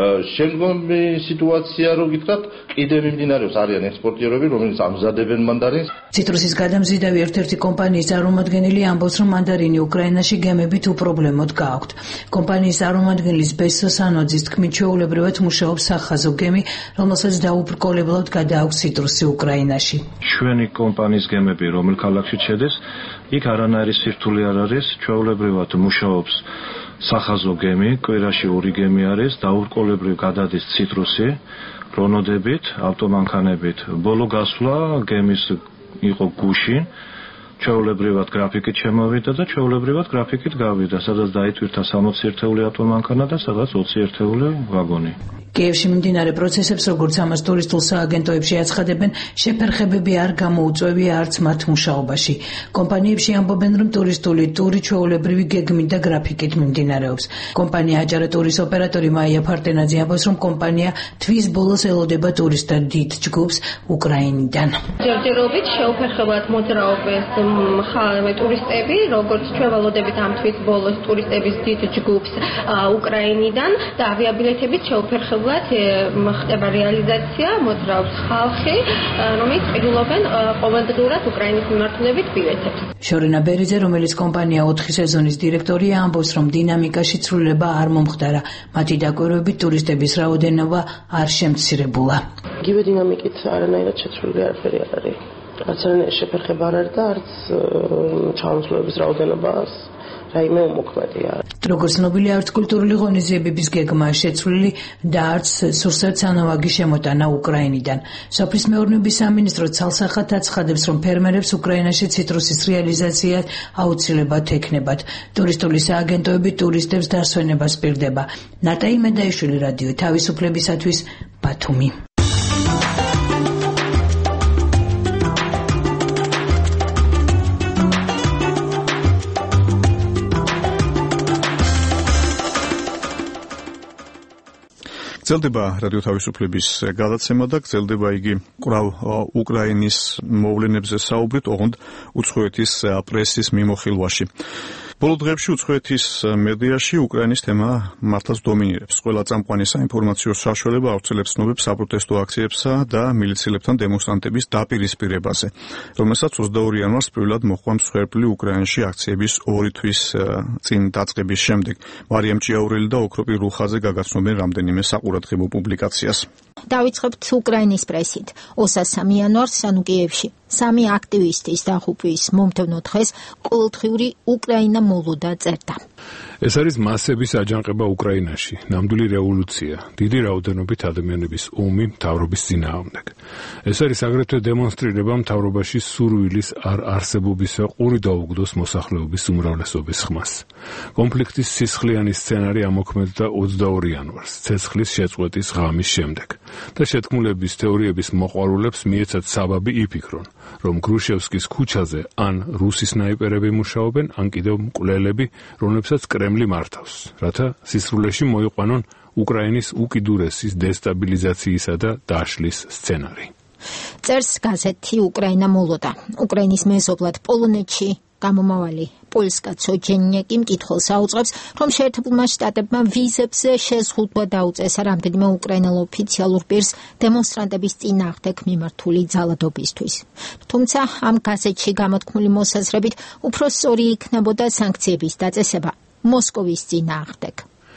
შემდგომი სიტუაცია, რო გითხრათ, კიდევ მიმდინარეობს, არიან ექსპორტიორები, რომლებიც ამზადებენ მანდარინს. ციტრუსის გადამზიდავი ერთ-ერთი კომპანიის წარმომადგენელი ამბობს, რომ მანდარინი უკრაინაში გემებით უპრობლემოდ გააქვთ. კომპანიის წარმომადგენლის ბესო სანოძის თქმით, ჩვეულებრივად მუშაობს სახაზო გემი, რომელსაც დაუბრკოლებლად გადააქვს ციტრუსი უკრაინაში. ჩვენი კომპანიის გემები რომელ ქალაქში შედეს, იქ არანაირი სირთულე არ არის, ჩვეულებრივად მუშაობს სახაზო გემი, კვირაში ორი გემი არის, დაურკოლებრივ გადადის ციტრუსი, რონოდებით, ავტომანქანებით. ბოლო გასვლა გემის იყო გუშინ, ჩვეულებრივად გრაფიკით შემოვიდა და ჩვეულებრივად გრაფიკით გავიდა, სადაც დაითვირთა სამოცი ერთეული ავტომანქანა და სადაც ოცი ერთეული ვაგონი. კიევში მიმდინარე პროცესებს, როგორც ამას ტურისტულ სააგენტოებში აცხადებენ, შეფერხებები არ გამოუწვევია არც მათ მუშაობაში. კომპანიებში ამბობენ, რომ ტურისტული ტური ჩვეულებრივი გეგმით და გრაფიკით მიმდინარეობს. კომპანია აჭარა ტურის ოპერატორი მაია ფარტენაძე ამბობს, რომ კომპანია თვის ბოლოს ელოდება ტურისტთა დიდ ჯგუფს უკრაინიდან. ჯერჯერობით შეუფერხებლად მოძრაობენ ხალხი ტურისტები, როგორც ჩვენ ველოდებით ამ თვის ბოლოს ტურისტების დიდ ჯგუფს უკრაინიდან და ავიაბილეთებით შეუფერხებლად ხდება რეალიზაცია, მოძრაობს ხალხი, რომელიც ყიდულობენ ყოველდღიურად უკრაინის მიმართულებით ბილეთებს. შორენა ბერიძე, რომელიც კომპანია ოთხი სეზონის დირექტორია, ამბობს, რომ დინამიკაში ცვლილება არ მომხდარა. მათი დაკვირვებით ტურისტების რაოდენობა არ შემცირებულა. იგივე დინამიკით არანაირად შეცვლილი არაფერი არ არის. არც არანაირი შეფერხება არ არის და არც ჩამოსვლების რაოდენობას რაიმე უმოქმედი არ. როგორც ცნობილია, არც კულტურული ღონისძიებების გეგმა შეცვლილი და არც სურსათ-სანავაგი შემოტანა უკრაინიდან. სოფლის მეურნეობის სამინისტრო ცალსახად აცხადებს, რომ ფერმერებს უკრაინაში ციტრუსის რეალიზაცია აუცილებლად ექნებათ. ტურისტული სააგენტოები ტურისტებს დასვენებას პირდება. ნატაი მედაიშვილი, რადიო თავისუფლებისათვის, ბათუმი. გრძელდება რადიო თავისუფლების გადაცემა და გრძელდება იგი კვლავ უკრაინის მოვლენებზე საუბრით, ოღონდ უცხოეთის პრესის მიმოხილვაში. ბოლო დღეებში უცხოეთის მედიაში უკრაინის თემა მართლაც დომინირებს. ყველა წამყვანი საინფორმაციო საშუალება ავრცელებს ცნობებს საპროტესტო აქციებსა და მილიციელებთან დემონსტრანტების დაპირისპირებაზე, რომელსაც ოცდაორი იანვარს პირველად მოჰყვა მსხვერპლი უკრაინაში აქციების ორი თვის წინ დაწყების შემდეგ. მარიამ ჭიაურელი და ოქროპი რუხაძე გაგაცნობენ რამდენიმე საყურადღებო პუბლიკაციას. დავიწყებთ უკრაინის პრესით. ოცდამესამე იანვარს სანუკიევში სამი აქტივისტის დაღუპვის მომდევნო დღეს ყოველდღიური უკრაინა მოლოდა წერდა. ეს არის მასების აჯანყება უკრაინაში, ნამდვილი რევოლუცია, დიდი რაოდენობით ადამიანების ომი მთავრობის წინააღმდეგ. ეს არის აგრეთვე დემონსტრირება მთავრობაში სურვილის არ არსებობისა ყური დაუგდოს მოსახლეობის უმრავლესობის ხმას. კონფლიქტის სისხლიანი სცენარი ამოქმედდა ოცდაორი იანვარს, ცეცხლის შეწყვეტის ღამის შემდეგ და შეთქმულების თეორიების მოყვარულებს მიეცათ საბაბი იფიქრონ, რომ გრუშევსკის ქუჩაზე ან რუსი სნაიპერები მუშაობენ, ან კიდევ მკვლელები, რომლებსაც კრემლი მართავს, რათა სისრულეში მოიყვანონ უკრაინის უკიდურესის დესტაბილიზაციისა და დაშლის სცენარი. წერს გაზეთი უკრაინა მოლოდა. უკრაინის მეზობლად პოლონეთში გამომავალი პოლსკაცო ჯენიაკი მკითხველს აუწყებს, რომ შეერთებულმა შტატებმა ვიზებზე შეზღუდვა დაუწესა რამდენიმე უკრაინელ ოფიციალურ პირს დემონსტრანტების წინააღმდეგ მიმართული ძალადობისთვის. თუმცა ამ გაზეთში გამოთქმული მოსაზრებით უფრო სწორი იქნებოდა სანქციების დაწესება მოსკოვის წინააღმდეგ.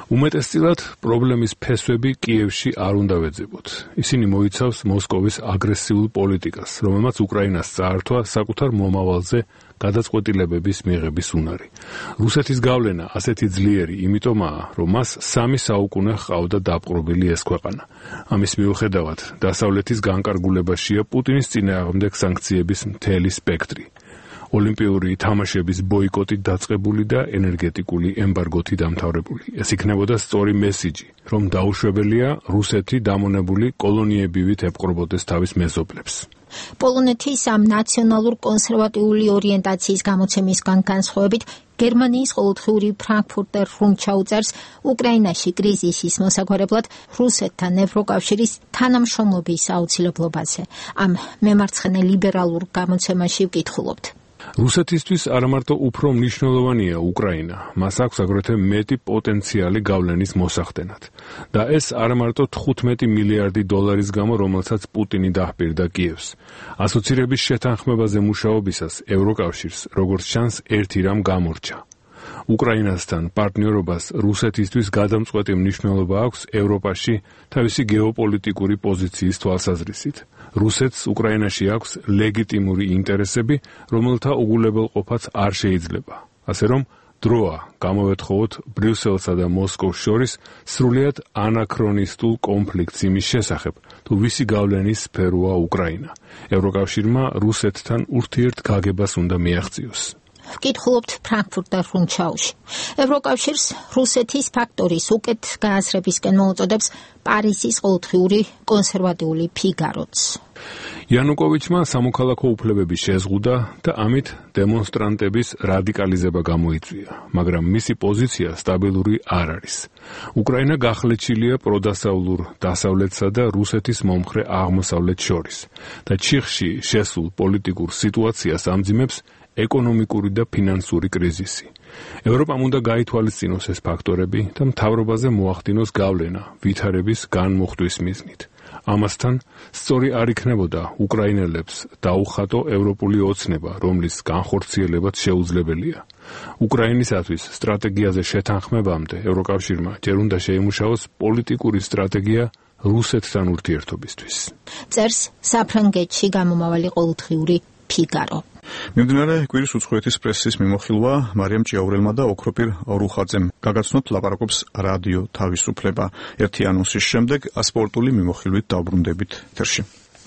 უმეტესწილად პრობლემის ფესვები კიევში არ უნდა ვეძებოთ. ისინი მოიცავს მოსკოვის აგრესიულ პოლიტიკას, რომელმაც უკრაინას წაართვა საკუთარ მომავალზე გადაწყვეტილებების მიღების უნარი. რუსეთის გავლენა ასეთი ძლიერი იმიტომაა, რომ მას სამი საუკუნე ჰყავდა დაპყრობილი ეს ქვეყანა. ამის მიუხედავად, დასავლეთის განკარგულებაშია პუტინის წინააღმდეგ სანქციების მთელი სპექტრი. ოლიმპიური თამაშების ბოიკოტით დაწყებული და ენერგეტიკული ემბარგოთი დამთავრებული. ეს იქნებოდა სწორი მესიჯი, რომ დაუშვებელია რუსეთი დამონებული კოლონიებივით ეპყრობოდეს თავის მეზობლებს. პოლონეთის ამ ნაციონალურ კონსერვატიული ორიენტაციის გამოცემისგან განსხვავებით, გერმანიის ყოველდღიური ფრანკფურტერ რუნჩა უწერს, უკრაინაში კრიზისის მოსაგვარებლად რუსეთთან ევროკავშირის თანამშრომლობის აუცილებლობაზე. ამ მემარცხენე ლიბერალურ გამოცემაში ვკითხულობთ. რუსეთისთვის არამარტო უფრო მნიშვნელოვანია უკრაინა, მას აქვს აგრეთვე მეტი პოტენციალი გავლენის მოსახდენად. და ეს არამარტო თხუთმეტი მილიარდი დოლარის გამო, რომელსაც პუტინი დაჰპირდა კიევს. ასოცირების შეთანხმებაზე მუშაობისას ევროკავშირს, როგორც ჩანს, ერთი რამ გამორჩა. უკრაინასთან პარტნიორობას რუსეთისთვის გადამწყვეტი მნიშვნელობა აქვს ევროპაში თავისი გეოპოლიტიკური პოზიციის თვალსაზრისით. რუსეთს უკრაინაში აქვს ლეგიტიმური ინტერესები, რომელთა უგულებელყოფაც არ შეიძლება. ასე რომ, დროა გამოვეთხოვოთ ბრიუსელსა და მოსკოვს შორის სრულიად ანაქრონისტულ კონფლიქტს იმის შესახებ, თუ ვისი გავლენის სფეროა უკრაინა. ევროკავშირმა რუსეთთან ურთიერთგაგებას უნდა მიაღწიოს. ვკითხულობთ ფრანკფურტერ რუნჩაუში. ევროკავშირს რუსეთის ფაქტორის უკეთ გააზრებისკენ მოუწოდებს პარიზის ყოველდღიური კონსერვატიული ფიგაროც. იანუკოვიჩმა სამოქალაქო უფლებები შეზღუდა და ამით დემონსტრანტების რადიკალიზება გამოიწვია, მაგრამ მისი პოზიცია სტაბილური არ არის. უკრაინა გახლეჩილია პროდასავლურ დასავლეთსა და რუსეთის მომხრე აღმოსავლეთ შორის და ჩიხში შესულ პოლიტიკურ სიტუაციას ამძიმებს ეკონომიკური და ფინანსური კრიზისი. ევროპამ უნდა გაითვალისწინოს ეს ფაქტორები და მთავრობაზე მოახდინოს გავლენა ვითარების განმუხტვის მიზნით. ამასთან სწორი არ იქნებოდა უკრაინელებს დაუხატო ევროპული ოცნება, რომლის განხორციელებაც შეუძლებელია. უკრაინისათვის სტრატეგიაზე შეთანხმებამდე ევროკავშირმა ჯერ უნდა შეიმუშაოს პოლიტიკური სტრატეგია რუსეთთან ურთიერთობისთვის. წერს საფრანგეთში გამომავალი ყოველდღიური ფიგარო. მიმდინარე კვირის უცხოეთის პრესის მიმოხილვა მარიამ ჭიაურელმა და ოქროპირ ორუხაძემ გაგაცნოთ ლაპარაკობს რადიო თავისუფლება. ერთი ანონსის შემდეგ სპორტული მიმოხილვით დავბრუნდებით ეთერში.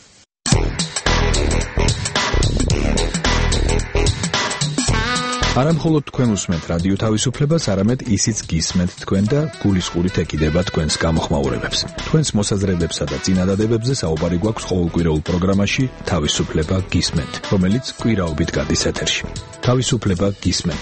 არა მხოლოდ თქვენ უსმენთ რადიო თავისუფლებას, არამედ ისიც გისმენთ თქვენ და გულისყურით ეკიდება თქვენს გამოხმაურებებს. თქვენს მოსაზრებებსა და წინადადებებზე საუბარი გვაქვს ყოველკვირეულ პროგრამაში თავისუფლება გისმენთ, რომელიც კვირაობით გადის ეთერში. თავისუფლება გისმენთ.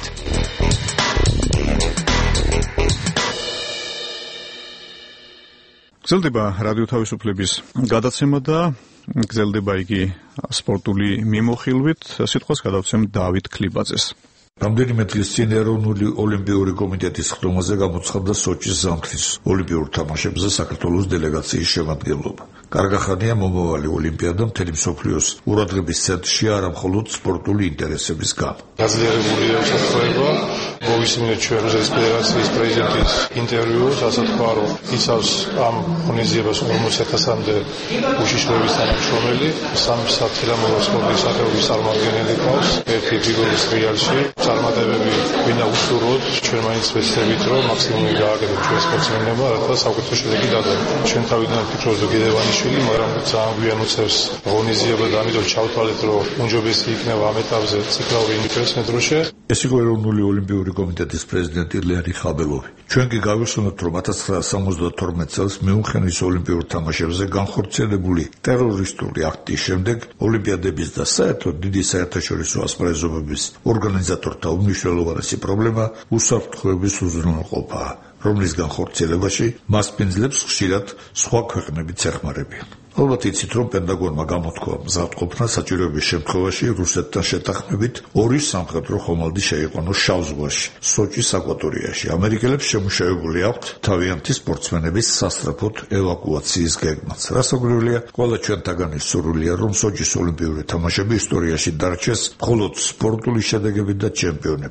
გრძელდება რადიო თავისუფლების გადაცემა და გრძელდება იგი სპორტული მიმოხილვით. სიტყვას გადავცემ დავით ქლიბაძეს. რამდენიმე დღის წინ ეროვნული ოლიმპიური კომიტეტის ხდომაზე გამოცხადდა სოჩის ზამთრის ოლიმპიურ თამაშებზე საქართველოს დელეგაციის შემადგენლობა. კარგახანია მომავალი ოლიმპიადა მთელი მსოფლიოს ყურადღების ცენტრშია არა მხოლოდ სპორტული ინტერესების გამო. გაძლიერებულია უსაფრთხოება, მოვისმინეთ ჩვენ რუსეთის ფედერაციის პრეზიდენტის ინტერვიუ, ასე თქვა, რომ იცავს ამ ღონისძიებას ორმოცი ათასამდე უშიშროების თანამშრომელი, სამი საფრთხილამურო სპორტის სახეობის წარმომადგენელი ყავს, ერთი ფიგურის რეალში. წარმატებები ვინა უსურვოთ, ჩვენ მაინც ვეცდებით, რომ მაქსიმუმი გააკეთოთ ჩვენ სპორტსმენებმა, რათა საუკეთესო შედეგი დაგაგოთ. ჩვენ თავიდან ვფიქრობთ გედევანიშვილი, მაგრამ ძალიან გვიან უწევს ღონისძიება და ამიტომ ჩავთვალეთ, რომ უმჯობესი იქნება ამ ეტაპზე ციფრალური ინტერესმე დროშე. ეს იყო ეროვნული ოლიმპიური კომიტეტის პრეზიდენტი ლეონიდ ხაბელოვი. ჩვენ კი გავიხსენოთ, რომ ათას ცხრაასა სამოცდათორმეტ წელს მიუნხენის ოლიმპიურ თამაშებზე განხორციელებული ტერორისტული აქტის შემდეგ ოლიმპიადების და საერთოდ დიდი საერთაშორისო ასპარეზობების ორგანიზატორთა უმნიშვნელოვანესი პრობლემა უსაფრთხოების უზრუნველყოფაა, რომლის განხორციელებაში მასპინძლებს ხშირად სხვა ქვეყნებიც ეხმარებიან. ალბათ იცით, რომ პენტაგონმა გამოთქვა მზადყოფნა საჭიროების შემთხვევაში რუსეთთან შეთანხმებით ორი სამხედრო ხომალდი შეიყვანოს შავ ზღვაში, სოჩის აკვატორიაში. ამერიკელებს შემუშავებული აქვთ თავიანთი სპორტსმენების სასწრაფოდ ევაკუაციის გეგმაც. რასაკვირველია, ყველა ჩვენთაგანის სურვილია, რომ სოჩის ოლიმპიური თამაშები ისტორიაში დარჩეს მხოლოდ სპორტული შედეგებით და ჩემპიონებით.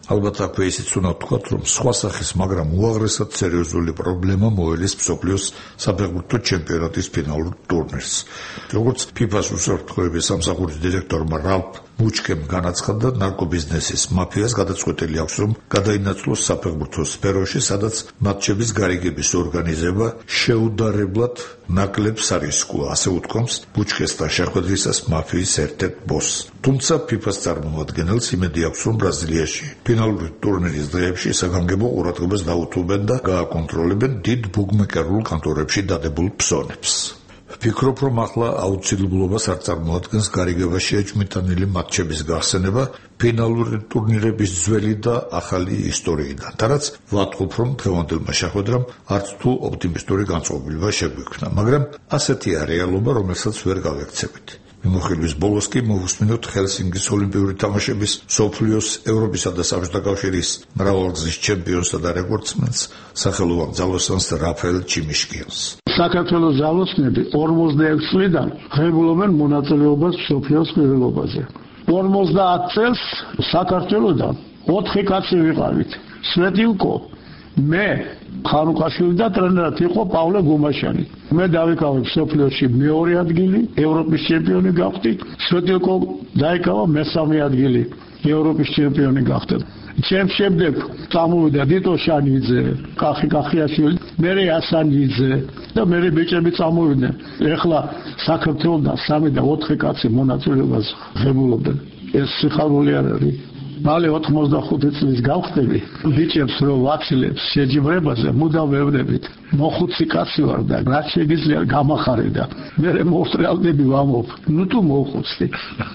ალბათ აქვე ისიც უნდა ვთქვათ, რომ სხვა სახის, მაგრამ უაღრესად სერიოზული პრობლემა მოელის მსოფლიოს საფეხბურთო ჩემპიონატის ფინალურ ტურნირს. როგორც ფიფას უსაფრთხოების სამსახურის დირექტორმა რალფ მუჩკემ განაცხადა, ნარკობიზნესის მაფიას გადაწყვეტილი აქვს, რომ გადაინაცვლოს საფეხბურთო სფეროში, სადაც მატჩების გარიგების ორგანიზება შეუდარებლად ნაკლებს არისკოა, ასე უთქვამს მუჩკესთან შეხვედრისას მაფიის ერთ-ერთ ბოსს. თუმცა ფიფას წარმომადგენელს იმედი აქვს, რომ ბრაზილიაში ფინალური ტურნირის დღეებში საგანგებო ყურადღებას დაუთმობენ და გააკონტროლებენ დიდ ბუქმეკერულ კანტორებში დადებულ ფსონებს. ვფიქრობ, რომ ახლა აუცილებლობას არ წარმოადგენს გარიგებაში ეჭვმიტანილი მატჩების გახსენება ფინალური ტურნირების ძველი და ახალი ისტორიიდან. და რაც ვატყობ, რომ დღევანდელმა შეხვედრამ არც თუ ოპტიმისტური განწყობილება შეგვიქმნა, მაგრამ ასეთია რეალობა, რომელსაც ვერ გავექცევით. მიმოხილვის ბოლოს კი მოვუსმინოთ ჰელსინკის ოლიმპიური თამაშების, მსოფლიოს, ევროპისა და საბჭოთა კავშირის მრავალგზის ჩემპიონსა და რეკორდსმენს, სახელოვან ძალოსანს რაფაელ ჩიმიშკიანს. საქართველოს ძალოსნები ორმოცდაექვსი წლიდან ღებულობენ მონაწილეობას მსოფლიოს პირველობაზე. ორმოცდაათ წელს საქართველოსთან ოთხი კაცი ვიყავით. სვეტილკო, მე, ხანუყაშვილი და ტრენერად იყო პავლე გუმაშანი. მე დავიკავე მსოფლიოში მეორე ადგილი, ევროპის ჩემპიონი გავხდი. სვეტილკო დაიკავა მესამე ადგილი, ევროპის ჩემპიონი გახდა. ჩემ შემდეგ წამოვიდა დიტო შანიძე, კახი კახიაშვილი, მერე ასანიძე და მერე ბიჭები წამოვიდნენ. ეხლა საქართველოსთან სამი და ოთხი კაცი მონაწილეობას ღებულობდნენ. ეს სიხარული არ არის. მალე ოთხმოცდახუთი წლის გავხდები, ბიჭებს რომ ვაცილებს შეჯიბრებაზე, მუდამ ვეუბნებით, მოხუცი კაცი ვარ და რა შეგიძლია გამახარე და მე მოუსწრალდები ვამობ. ნუ თუ მოხუცი.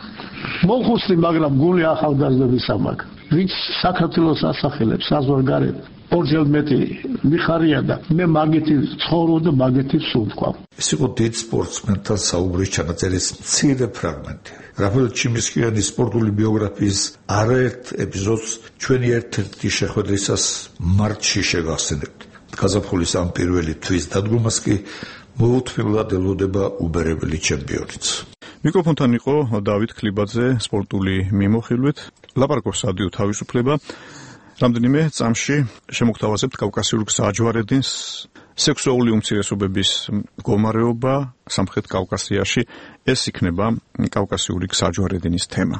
მოხუცი, მაგრამ გული ახალგაზრდობის ამაკ. ვინც საქართველოს ასახელებს საზღვარგარეთ, ორჯერ მეტი მიხარია და მე მაგეთი ცხოვრობ და მაგეთი სულ ვთქვა. ეს იყო დიდ სპორტსმენთან საუბრის ჩანაწერის მცირე ფრაგმენტი. რაფაელ ჩიმიშკიანის სპორტული ბიოგრაფიის არაერთ ეპიზოდს ჩვენი ერთ-ერთი შეხვედრისას მარტში შეგახსენებთ. გაზაფხულის ამ პირველი თვის დადგომას კი მოუთმილად ელოდება უბერებელი ჩემპიონიც. მიკროფონთან იყო დავით ქლიბაძე სპორტული მიმოხილვით. ლაპარაკობს რადიო თავისუფლება. რამდენიმე წამში შემოგთავაზებთ კავკასიური საჯვარედინს სექსუალური უმცირესობების მდგომარეობა სამხრეთ კავკასიაში. ეს იქნება კავკასიური საჯვარედინის თემა.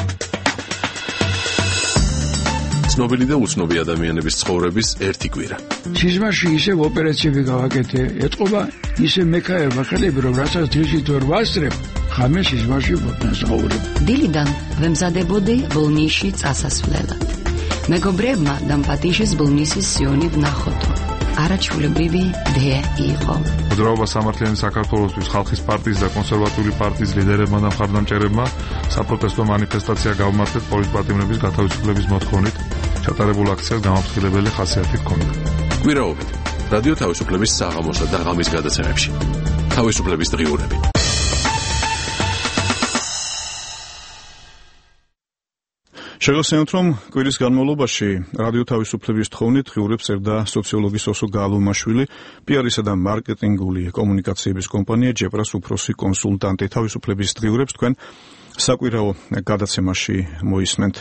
ცნობილი და უცნობი ადამიანების ცხოვრების ერთი კვირა. სიზმარში ისევ ოპერაციები გავაკეთე, ეთყობა ისე მექაერმა ხელები, რომ რასაც დღისით ვერ ვასწრებ, ხამე სიზმარში ვფასაურებ. დილიდან ვემზადებოდი ბოლნისში წასასვლელად. მეგობრებმა დამპატიშეს ბოლნისის სიონი ვნახოთო. არაჩვეულებრივი დე იყო. მოძრაობა სამართლიანი საქართველოსთვის ხალხის პარტიის და კონსერვატიული პარტიის ლიდერებმა და მხარდამჭერებმა საპროტესტო მანიფესტაცია გავმართეთ პოლიტპატიმრების გათავისუფლების მოთხოვნით. ჩატარებულ აქციას გამაფრთხილებელი ხასიათი ჰქონდა. კვირაობით რადიო თავისუფლების საღამოსა და ღამის გადაცემებში. თავისუფლების დღიურები. შეგახსენოთ, რომ კვირის განმავლობაში რადიო თავისუფლების თხოვნით ღიურებს წერდა სოციოლოგი სოსო გალუმაშვილი, პიარისა და მარკეტინგული კომუნიკაციების კომპანია ჯეპრას უფროსი კონსულტანტი. თავისუფლების დღიურებს თქვენ საკვირაო გადაცემაში მოისმენთ.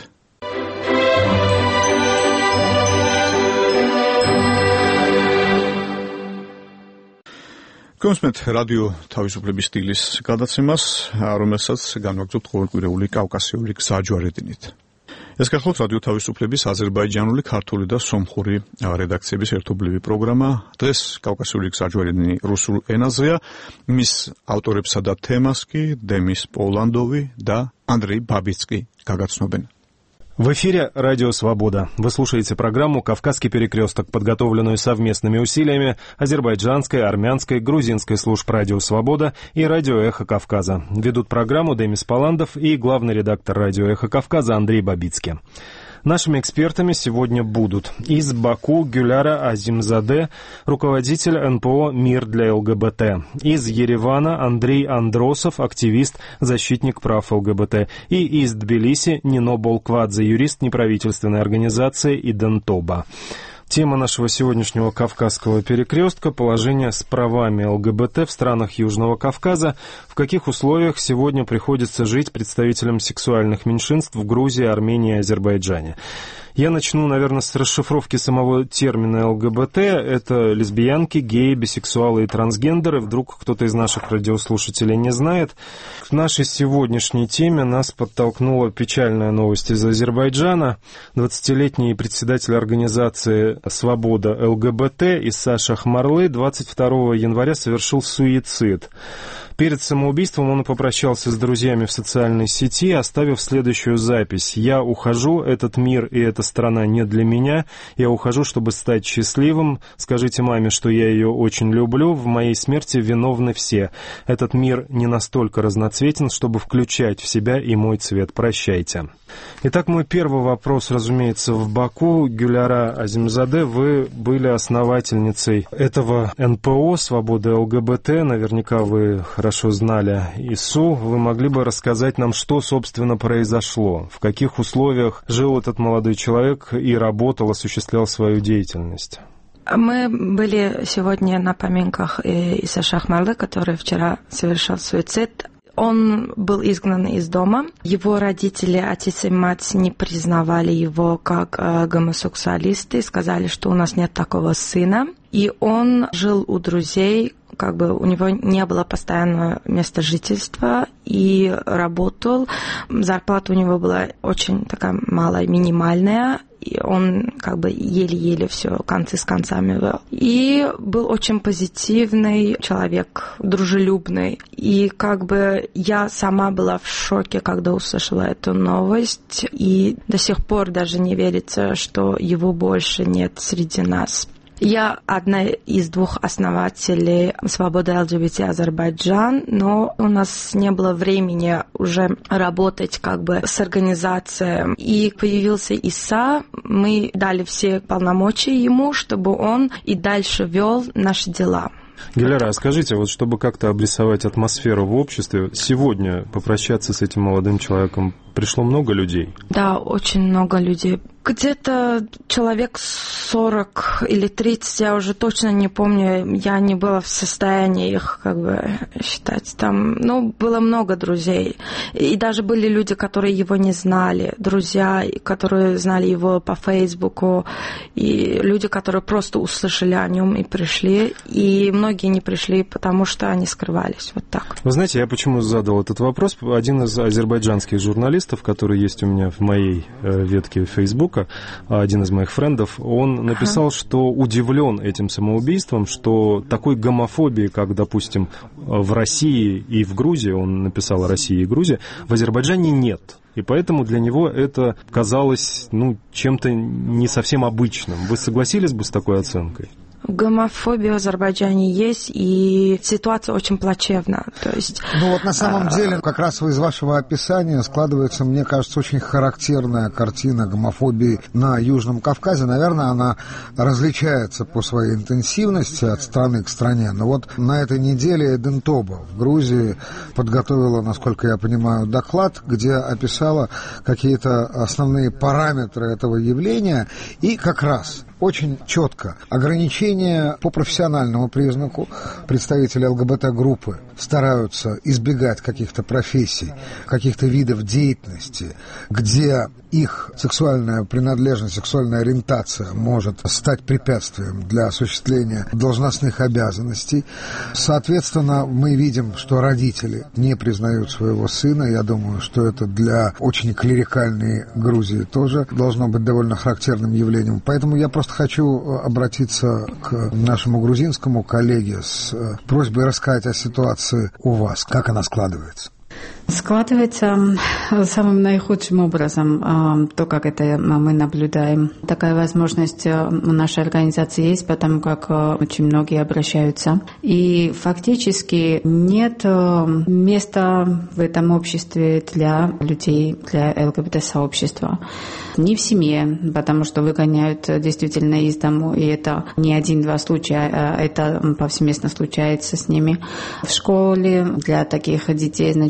გონსმეთ რადიო თავისუფლების სტილის გადაცემას, რომელსაც განვაგრძობთ ყოველკვირეული კავკასიური საჯვარედინით. ეს გახლავთ რადიო თავისუფლების აზერბაიჯანული, ქართული და სომხური რედაქციების ერთობლივი პროგრამა. დღეს კავკასიური საჯვარედინი რუსულ ენაზეა. მის ავტორებსა და თემას კი დემის პოლანდოვი და ანდრей ბაბიცკი გაგაცნობენ. В эфире «Радио Свобода». Вы слушаете программу «Кавказский перекресток», подготовленную совместными усилиями азербайджанской, армянской, грузинской служб «Радио Свобода» и «Радио Эхо Кавказа». Ведут программу Демис Поландов и главный редактор «Радио Эхо Кавказа» Андрей Бабицкий. Нашими экспертами сегодня будут из Баку Гюляра Азимзаде, руководитель эн пэ о «Мир для эл гэ бэ тэ», из Еревана Андрей Андросов, активист, защитник прав эл гэ бэ тэ, и из Тбилиси Нино Болквадзе, юрист неправительственной организации «Идентоба». Тема нашего сегодняшнего Кавказского перекрестка – положение с правами эл гэ бэ тэ в странах Южного Кавказа, В каких условиях сегодня приходится жить представителям сексуальных меньшинств в Грузии, Армении и Азербайджане? Я начну, наверное, с расшифровки самого термина ЛГБТ. Это лесбиянки, геи, бисексуалы и трансгендеры. Вдруг кто-то из наших радиослушателей не знает. К нашей сегодняшней теме нас подтолкнула печальная новость из Азербайджана. двадцатилетний председатель организации «Свобода ЛГБТ» Иса Шахмарлы двадцать второго января совершил суицид. Перед самоубийством он попрощался с друзьями в социальной сети, оставив следующую запись. «Я ухожу, этот мир и эта страна не для меня. Я ухожу, чтобы стать счастливым. Скажите маме, что я ее очень люблю. В моей смерти виновны все. Этот мир не настолько разноцветен, чтобы включать в себя и мой цвет. Прощайте». Итак, мой первый вопрос, разумеется, в Баку. Гюляра Азимзаде, вы были основательницей этого эн пэ о «Свобода ЛГБТ». Наверняка вы хорошо знали Ису. Вы могли бы рассказать нам, что, собственно, произошло? В каких условиях жил этот молодой человек и работал, осуществлял свою деятельность? Мы были сегодня на поминках Иса Шахмарлы, который вчера совершил суицид. Он был изгнан из дома. Его родители, отец и мать, не признавали его как э, гомосексуалисты, сказали, что у нас нет такого сына. И он жил у друзей, как бы у него не было постоянного места жительства, и работал. Зарплата у него была очень такая малая, минимальная, и он как бы еле-еле все концы с концами вел. И был очень позитивный человек, дружелюбный. И как бы я сама была в шоке, когда услышала эту новость, и до сих пор даже не верится, что его больше нет среди нас. Я одна из двух основателей «Свободы ЛГБТ Азербайджан», но у нас не было времени уже работать как бы с организацией. И появился Иса, мы дали все полномочия ему, чтобы он и дальше вел наши дела. Гюляра, скажите, вот чтобы как-то обрисовать атмосферу в обществе, сегодня попрощаться с этим молодым человеком пришло много людей? Да, очень много людей. Где-то человек сорок или тридцать, я уже точно не помню, я не была в состоянии их как бы считать. Там, ну, было много друзей. И даже были люди, которые его не знали, друзья, которые знали его по Фейсбуку, и люди, которые просто услышали о нем и пришли. И многие не пришли, потому что они скрывались. Вот так. Вы знаете, я почему задал этот вопрос? Один из азербайджанских журналистов, который есть у меня в моей ветке Фейсбука, один из моих френдов, он написал, ага. что удивлен этим самоубийством, что такой гомофобии, как, допустим, в России и в Грузии, он написал о России и Грузии, в Азербайджане нет. И поэтому для него это казалось, ну, чем-то не совсем обычным. Вы согласились бы с такой оценкой? Гомофобия в Азербайджане есть, и ситуация очень плачевна. То есть, ну вот на самом а... деле, как раз из вашего описания складывается, мне кажется, очень характерная картина гомофобии на Южном Кавказе. Наверное, она различается по своей интенсивности от страны к стране. Но вот на этой неделе Эден Тоба в Грузии подготовила, насколько я понимаю, доклад, где описала какие-то основные параметры этого явления, и как раз очень четко ограничения по профессиональному признаку. Представители ЛГБТ-группы стараются избегать каких-то профессий, каких-то видов деятельности, где их сексуальная принадлежность, сексуальная ориентация может стать препятствием для осуществления должностных обязанностей. Соответственно, мы видим, что родители не признают своего сына. Я думаю, что это для очень клерикальной Грузии тоже должно быть довольно характерным явлением. Поэтому я просто хочу обратиться к нашему грузинскому коллеге с просьбой рассказать о ситуации у вас. Как она складывается? Складывается самым наихудшим образом то, как это мы наблюдаем. Такая возможность у нашей организации есть, потому как очень многие обращаются. И фактически нет места в этом обществе для людей, для ЛГБТ-сообщества. Не в семье, потому что выгоняют действительно из дому, и это не один-два случая, а это повсеместно случается с ними. В школе для таких детей, значит, невозможно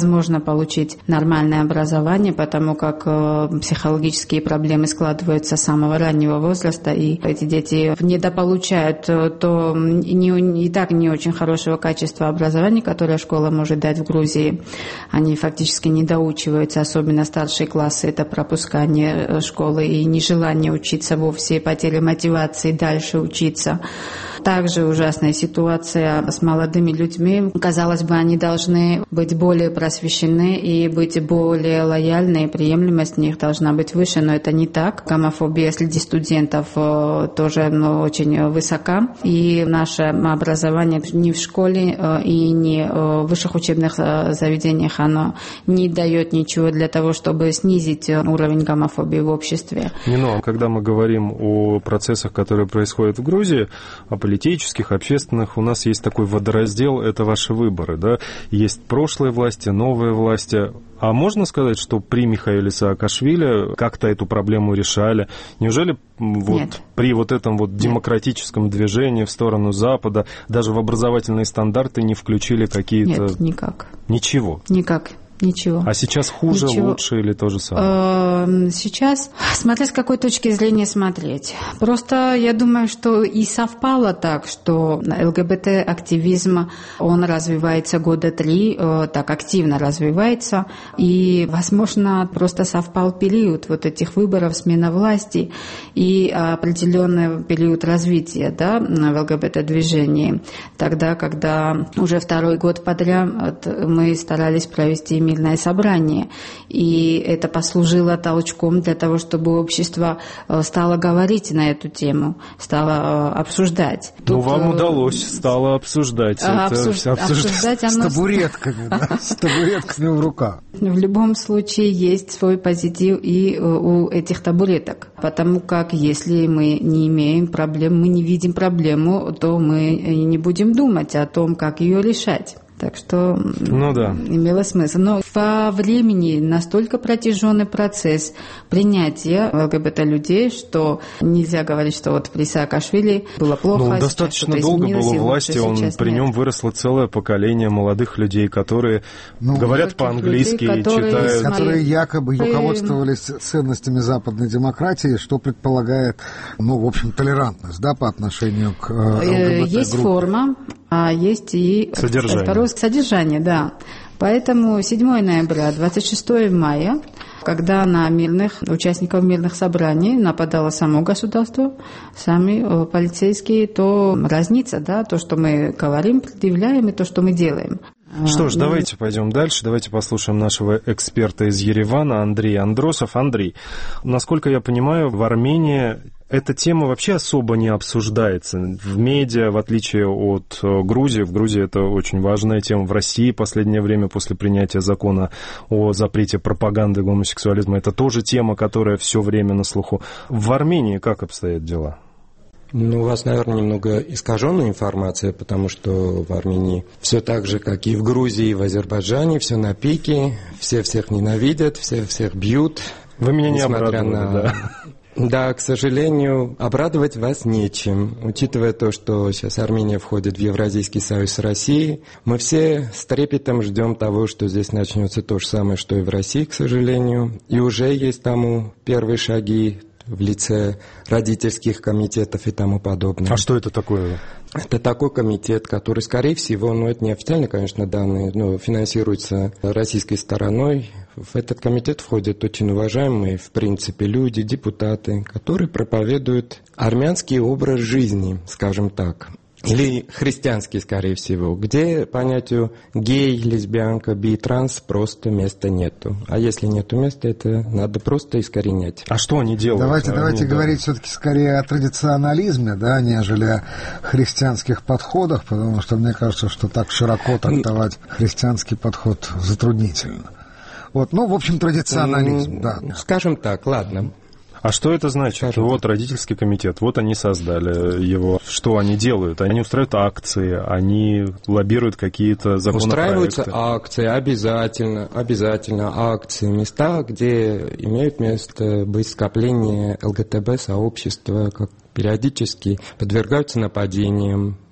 невозможно получить нормальное образование, потому как психологические проблемы складываются с самого раннего возраста, и эти дети недополучают то не, и так не очень хорошего качества образования, которое школа может дать в Грузии. Они фактически не доучиваются, особенно старшие классы, это пропускание школы и нежелание учиться вовсе, потеря мотивации дальше учиться. Также ужасная ситуация с молодыми людьми. Казалось бы, они должны быть более просвещены и быть более лояльны, и приемлемость у них должна быть выше, но это не так. Гомофобия среди студентов тоже ну, очень высока, и наше образование ни в школе и ни в высших учебных заведениях оно не дает ничего для того, чтобы снизить уровень гомофобии в обществе. Но когда мы говорим о процессах, которые происходят в Грузии, о политических, общественных, у нас есть такой водораздел, это ваши выборы, да? Есть прошлые власти, новые власти. А можно сказать, что при Михаиле Саакашвили как-то эту проблему решали? Неужели вот Нет. при вот этом вот демократическом движении в сторону Запада даже в образовательные стандарты не включили какие-то... Нет, никак. Ничего? Никак. Ничего. А сейчас хуже, Ничего. лучше или то же самое? Сейчас, смотря с какой точки зрения смотреть. Просто я думаю, что и совпало так, что ЛГБТ-активизм, он развивается года три, так активно развивается, и, возможно, просто совпал период вот этих выборов, смена власти и определенный период развития, да, в ЛГБТ-движении. Тогда, когда уже второй год подряд мы старались провести мирное собрание. И это послужило толчком для того, чтобы общество стало говорить на эту тему, стало обсуждать. Ну, Тут, вам удалось, стало обсуждать. Обсуж... Это, обсуждать. обсуждать оно... С табуретками, да? С табуретками в руках. В любом случае есть свой позитив и у этих табуреток. Потому как если мы не имеем проблем, мы не видим проблему, то мы не будем думать о том, как ее решать. Так что ну, да. имело смысл. Но по времени настолько протяженный процесс принятия ЛГБТ-людей, что нельзя говорить, что вот при Саакашвили было плохо. Ну, он достаточно долго был у власти, он, при нем нет. выросло целое поколение молодых людей, которые ну, говорят по-английски, людей, которые читают. Которые якобы руководствовались ценностями западной демократии, что предполагает, ну, в общем, толерантность, да, по отношению к ЛГБТ-группе. Есть форма, а есть и содержание. Содержание, да. Поэтому седьмого ноября, двадцать шестого мая, когда на мирных, участников мирных собраний нападало само государство, сами полицейские, то разница, да, то, что мы говорим, предъявляем, и то, что мы делаем. Что ж, давайте пойдем дальше, давайте послушаем нашего эксперта из Еревана, Андрей Андросов. Андрей, насколько я понимаю, в Армении эта тема вообще особо не обсуждается в медиа, в отличие от Грузии. В Грузии это очень важная тема. В России в последнее время, после принятия закона о запрете пропаганды гомосексуализма, это тоже тема, которая все время на слуху. В Армении как обстоят дела? Ну, у вас, наверное, немного искаженная информация, потому что в Армении все так же, как и в Грузии, и в Азербайджане, все на пике, все всех ненавидят, все всех бьют. Вы меня не обрадовали, на... да. Да, к сожалению, обрадовать вас нечем. Учитывая то, что сейчас Армения входит в Евразийский союз с Россией, мы все с трепетом ждем того, что здесь начнется то же самое, что и в России, к сожалению. И уже есть тому первые шаги в лице родительских комитетов и тому подобное. А что это такое? Это такой комитет, который, скорее всего, ну, это не официальные, конечно, данные, но финансируется российской стороной. В этот комитет входят очень уважаемые, в принципе, люди, депутаты, которые проповедуют армянский образ жизни, скажем так. Или христианский, скорее всего, где понятию гей, лесбиянка, би, транс просто места нету. А если нету места, это надо просто искоренять. А что они делают? Давайте, они, давайте да. говорить все-таки скорее о традиционализме, да, нежели о христианских подходах, потому что мне кажется, что так широко трактовать христианский подход затруднительно. Вот, ну, в общем, традиционализм, да. Скажем так, ладно. А что это значит? Скажем вот так. Родительский комитет, вот они создали его. Что они делают? Они устраивают акции, они лоббируют какие-то законопроекты. Устраиваются акции, обязательно, обязательно акции, места, где имеют место быть скопления ЛГБТ-сообщества, как периодически подвергаются нападениям,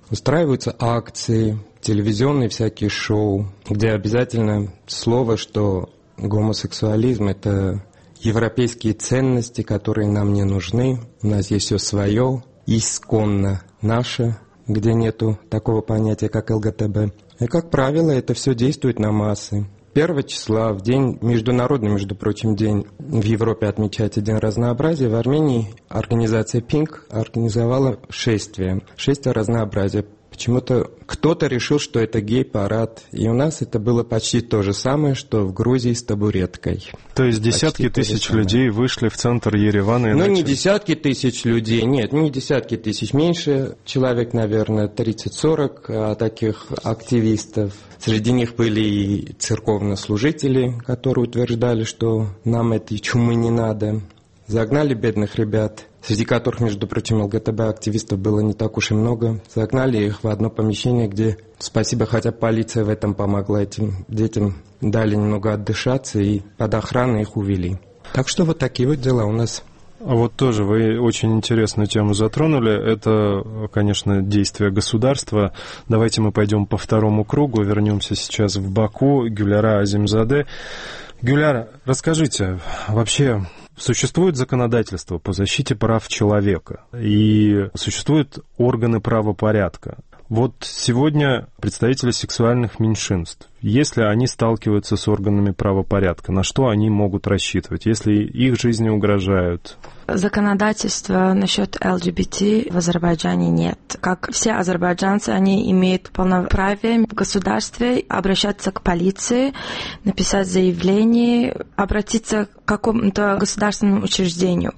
устраиваются акции, телевизионные всякие шоу, где обязательно слово, что гомосексуализм – это европейские ценности, которые нам не нужны, у нас есть все свое, исконно наше, где нету такого понятия, как ЛГТБ. И, как правило, это все действует на массы. Первого числа, в день, международный, между прочим, день в Европе отмечается День разнообразия, в Армении организация «Пинк» организовала шествие, шествие разнообразия. Почему-то кто-то решил, что это гей-парад, и у нас это было почти то же самое, что в Грузии с табуреткой. То есть десятки тысяч людей вышли в центр Еревана и Ну, начали... не десятки тысяч людей, нет, не десятки тысяч, меньше человек, наверное, тридцать-сорок таких активистов. Среди них были и церковнослужители, которые утверждали, что нам этой чумы не надо. Загнали бедных ребят, среди которых, между прочим, ЛГТБ-активистов было не так уж и много. Загнали их в одно помещение, где, спасибо, хотя полиция в этом помогла этим детям, дали немного отдышаться и под охраной их увели. Так что вот такие вот дела у нас. А вот тоже вы очень интересную тему затронули. Это, конечно, действие государства. Давайте мы пойдем по второму кругу, вернемся сейчас в Баку. Гюляра Азимзаде. Гюляра, расскажите, вообще... Существует законодательство по защите прав человека и существуют органы правопорядка. Вот сегодня представители сексуальных меньшинств, если они сталкиваются с органами правопорядка, на что они могут рассчитывать, если их жизни угрожают? Законодательства насчет ЛГБТ в Азербайджане нет. Как все азербайджанцы, они имеют полноправие в государстве обращаться к полиции, написать заявление, обратиться к какому-то государственному учреждению.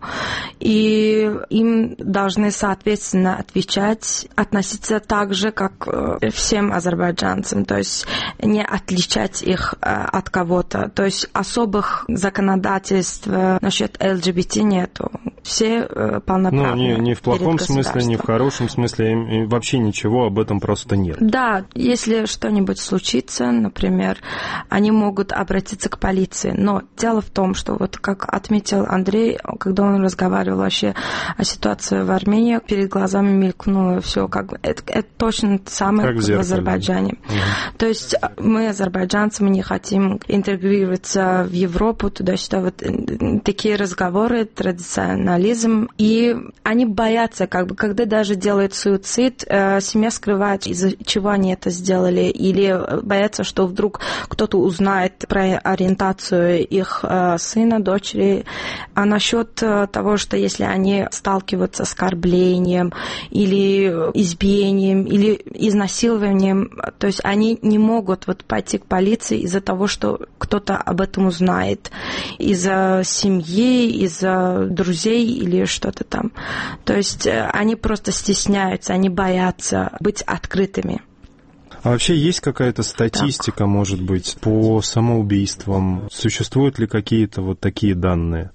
И им должны, соответственно, отвечать, относиться так же, как всем азербайджанцам, то есть не отличать их от кого-то. То есть особых законодательств насчет ЛГБТ нету. Все полноправные. Ну, не, не в плохом смысле, не в хорошем смысле, и вообще ничего об этом просто нет. Да, если что-нибудь случится, например, они могут обратиться к полиции. Но дело в том, что вот как отметил Андрей, когда он разговаривал вообще о ситуации в Армении, перед глазами мелькнуло все, как бы это, это точно самое, как, как в Азербайджане. Угу. То есть мы, азербайджанцы, мы не хотим интегрироваться в Европу, туда-сюда. Вот такие разговоры, традиционализм, и они боятся, как бы, когда даже делают суицид, э, семья скрывает, из-за чего они это сделали, или боятся, что вдруг кто-то узнает про ориентацию их э, сына, дочери. А насчет э, того, что если они сталкиваются с оскорблением, или избиением, или изнасилованием, то есть они не могут вот пойти к полиции из-за того, что кто-то об этом узнает, из-за семьи, из-за друзей или что-то там. То есть они просто стесняются, они боятся быть открытыми. А вообще есть какая-то статистика, так. может быть, по самоубийствам? Существуют ли какие-то вот такие данные?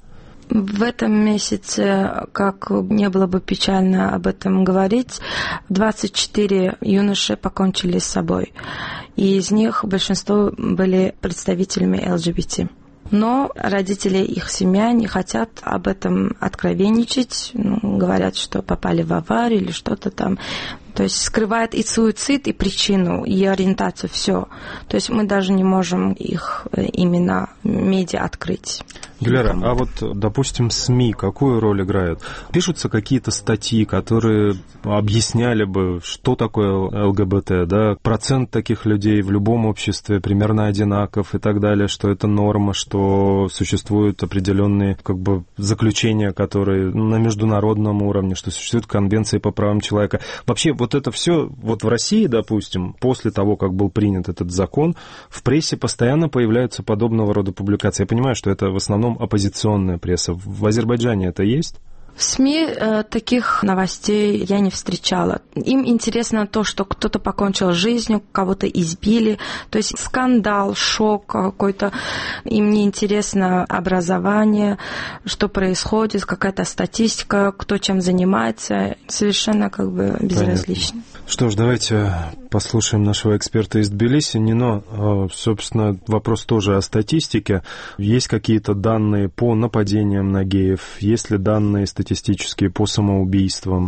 В этом месяце, как не было бы печально об этом говорить, двадцать четыре юноши покончили с собой. И из них большинство были представителями ЛГБТ. Но родители, их семья не хотят об этом откровенничать, ну, говорят, что попали в аварию или что-то там. То есть скрывает и суицид, и причину, и ориентацию, все. То есть мы даже не можем их имена медиа открыть. Гюляра, а вот, допустим, СМИ какую роль играют? Пишутся какие-то статьи, которые объясняли бы, что такое ЛГБТ, да? Процент таких людей в любом обществе примерно одинаков и так далее, что это норма, что существуют определенные как бы заключения, которые на международном уровне, что существуют конвенции по правам человека. Вообще, вот это все, вот в России, допустим, после того, как был принят этот закон, в прессе постоянно появляются подобного рода публикации. Я понимаю, что это в основном оппозиционная пресса. В Азербайджане это есть? В СМИ э, таких новостей я не встречала. Им интересно то, что кто-то покончил жизнью, кого-то избили. То есть скандал, шок какой-то. Им не интересно образование, что происходит, какая-то статистика, кто чем занимается. Совершенно как бы безразлично. Понятно. Что ж, давайте послушаем нашего эксперта из Тбилиси. Нино, собственно, вопрос тоже о статистике. Есть какие-то данные по нападениям на геев? Есть ли данные статистические по самоубийствам?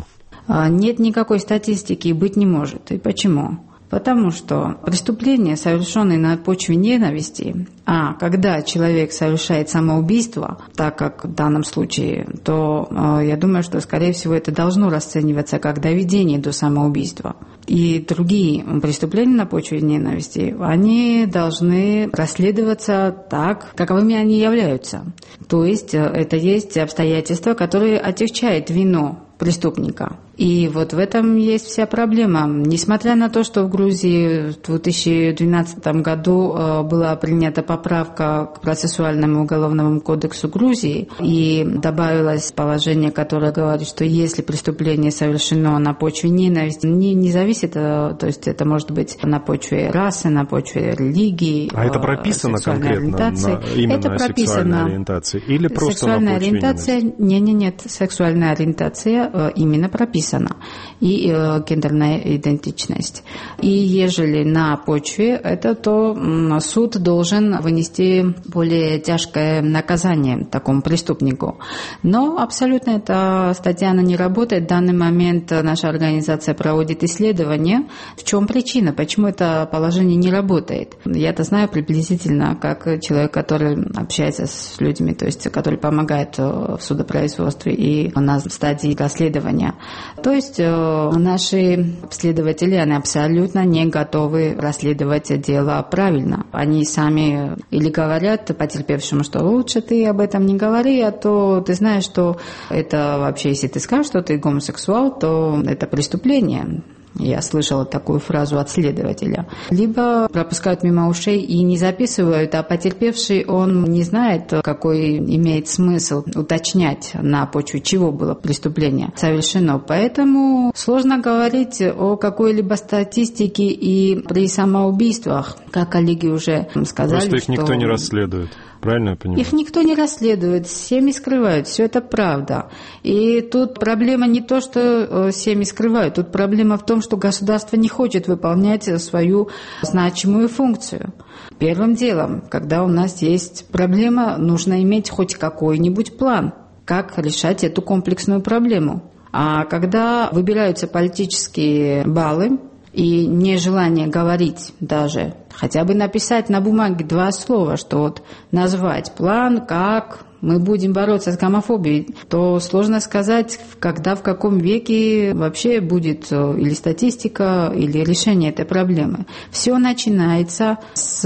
Нет никакой статистики и быть не может. И почему? Потому что преступления, совершенные на почве ненависти, а когда человек совершает самоубийство, так как в данном случае, то э, я думаю, что, скорее всего, это должно расцениваться как доведение до самоубийства. И другие преступления на почве ненависти, они должны расследоваться так, каковыми они являются. То есть это есть обстоятельства, которые отягчают вину преступника. И вот в этом есть вся проблема. Несмотря на то, что в Грузии в две тысячи двенадцатом году была принята поправка к процессуальному уголовному кодексу Грузии, и добавилось положение, которое говорит, что если преступление совершено на почве ненависти, не, не зависит, то есть это может быть на почве расы, на почве религии. А это прописано конкретно на, именно это прописано. Сексуальной ориентации? Или просто сексуальная на почве ориентация? ненависти? Нет, нет, нет. Сексуальная ориентация именно прописана. И э, гендерная идентичность. И ежели на почве это, то м, суд должен вынести более тяжкое наказание такому преступнику. Но абсолютно эта статья она не работает. В данный момент наша организация проводит исследования. В чем причина? Почему это положение не работает? Я-то знаю приблизительно, как человек, который общается с людьми, то есть который помогает в судопроизводстве и на стадии расследования. То есть наши следователи, они абсолютно не готовы расследовать дело правильно. Они сами или говорят потерпевшему, что лучше ты об этом не говори, а то ты знаешь, что это вообще, если ты скажешь, что ты гомосексуал, то это преступление. Я слышала такую фразу от следователя. Либо пропускают мимо ушей и не записывают, а потерпевший, он не знает, какой имеет смысл уточнять, на почве чего было преступление совершено. Поэтому сложно говорить о какой-либо статистике и при самоубийствах, как коллеги уже сказали. Просто их что... никто не расследует. Правильно я понимаю? Их никто не расследует, семьи скрывают, все это правда. И тут проблема не то, что семьи скрывают, тут проблема в том, что государство не хочет выполнять свою значимую функцию. Первым делом, когда у нас есть проблема, нужно иметь хоть какой-нибудь план, как решать эту комплексную проблему. А когда выбираются политические баллы, и нежелание говорить даже, хотя бы написать на бумаге два слова, что вот назвать план, как мы будем бороться с гомофобией, то сложно сказать, когда, в каком веке вообще будет или статистика, или решение этой проблемы. Все начинается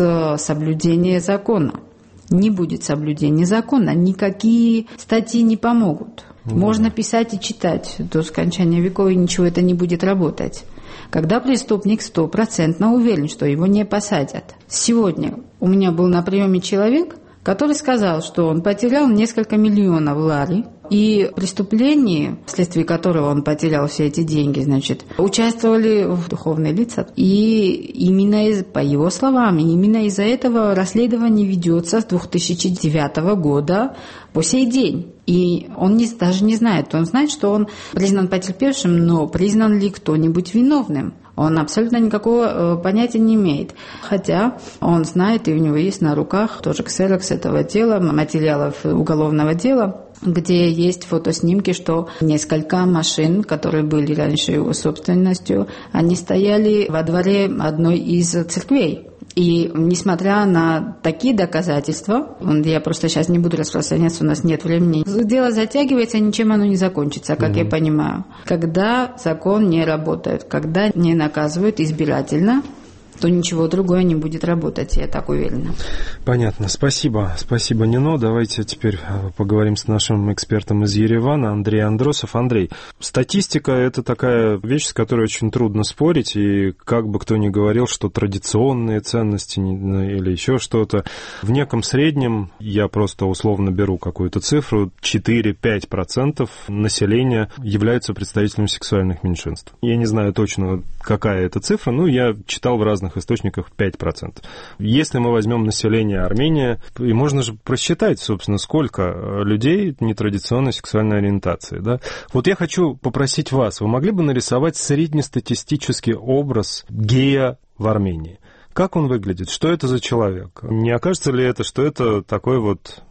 с соблюдения закона. Не будет соблюдения закона, никакие статьи не помогут. Можно писать и читать до скончания веков, и ничего это не будет работать. Когда преступник стопроцентно уверен, что его не посадят. Сегодня у меня был на приеме человек, который сказал, что он потерял несколько миллионов лари, и в преступлении, вследствие которого он потерял все эти деньги, значит, участвовали духовные лица. И именно из, по его словам, именно из-за этого расследование ведется с две тысячи девятого года по сей день. И он не, даже не знает, он знает, что он признан потерпевшим, но признан ли кто-нибудь виновным. Он абсолютно никакого понятия не имеет. Хотя он знает, и у него есть на руках тоже ксерокс этого дела, материалов уголовного дела, где есть фотоснимки, что несколько машин, которые были раньше его собственностью, они стояли во дворе одной из церквей. И несмотря на такие доказательства, я просто сейчас не буду распространяться, у нас нет времени, дело затягивается, ничем оно не закончится, как mm-hmm. я понимаю. Когда закон не работает, когда не наказывают избирательно, то ничего другое не будет работать, я так уверена. Понятно. Спасибо. Спасибо, Нино. Давайте теперь поговорим с нашим экспертом из Еревана, Андрей Андросов. Андрей, статистика – это такая вещь, с которой очень трудно спорить, и как бы кто ни говорил, что традиционные ценности или еще что-то, в неком среднем, я просто условно беру какую-то цифру, четыре-пять процентов населения являются представителями сексуальных меньшинств. Я не знаю точно, какая это цифра, но я читал в разных источниках пять процентов. Если мы возьмем население Армении, и можно же просчитать, собственно, сколько людей нетрадиционной сексуальной ориентации. Да? Вот я хочу попросить вас, вы могли бы нарисовать среднестатистический образ гея в Армении? Как он выглядит? Что это за человек? Не окажется ли это, что это такой вот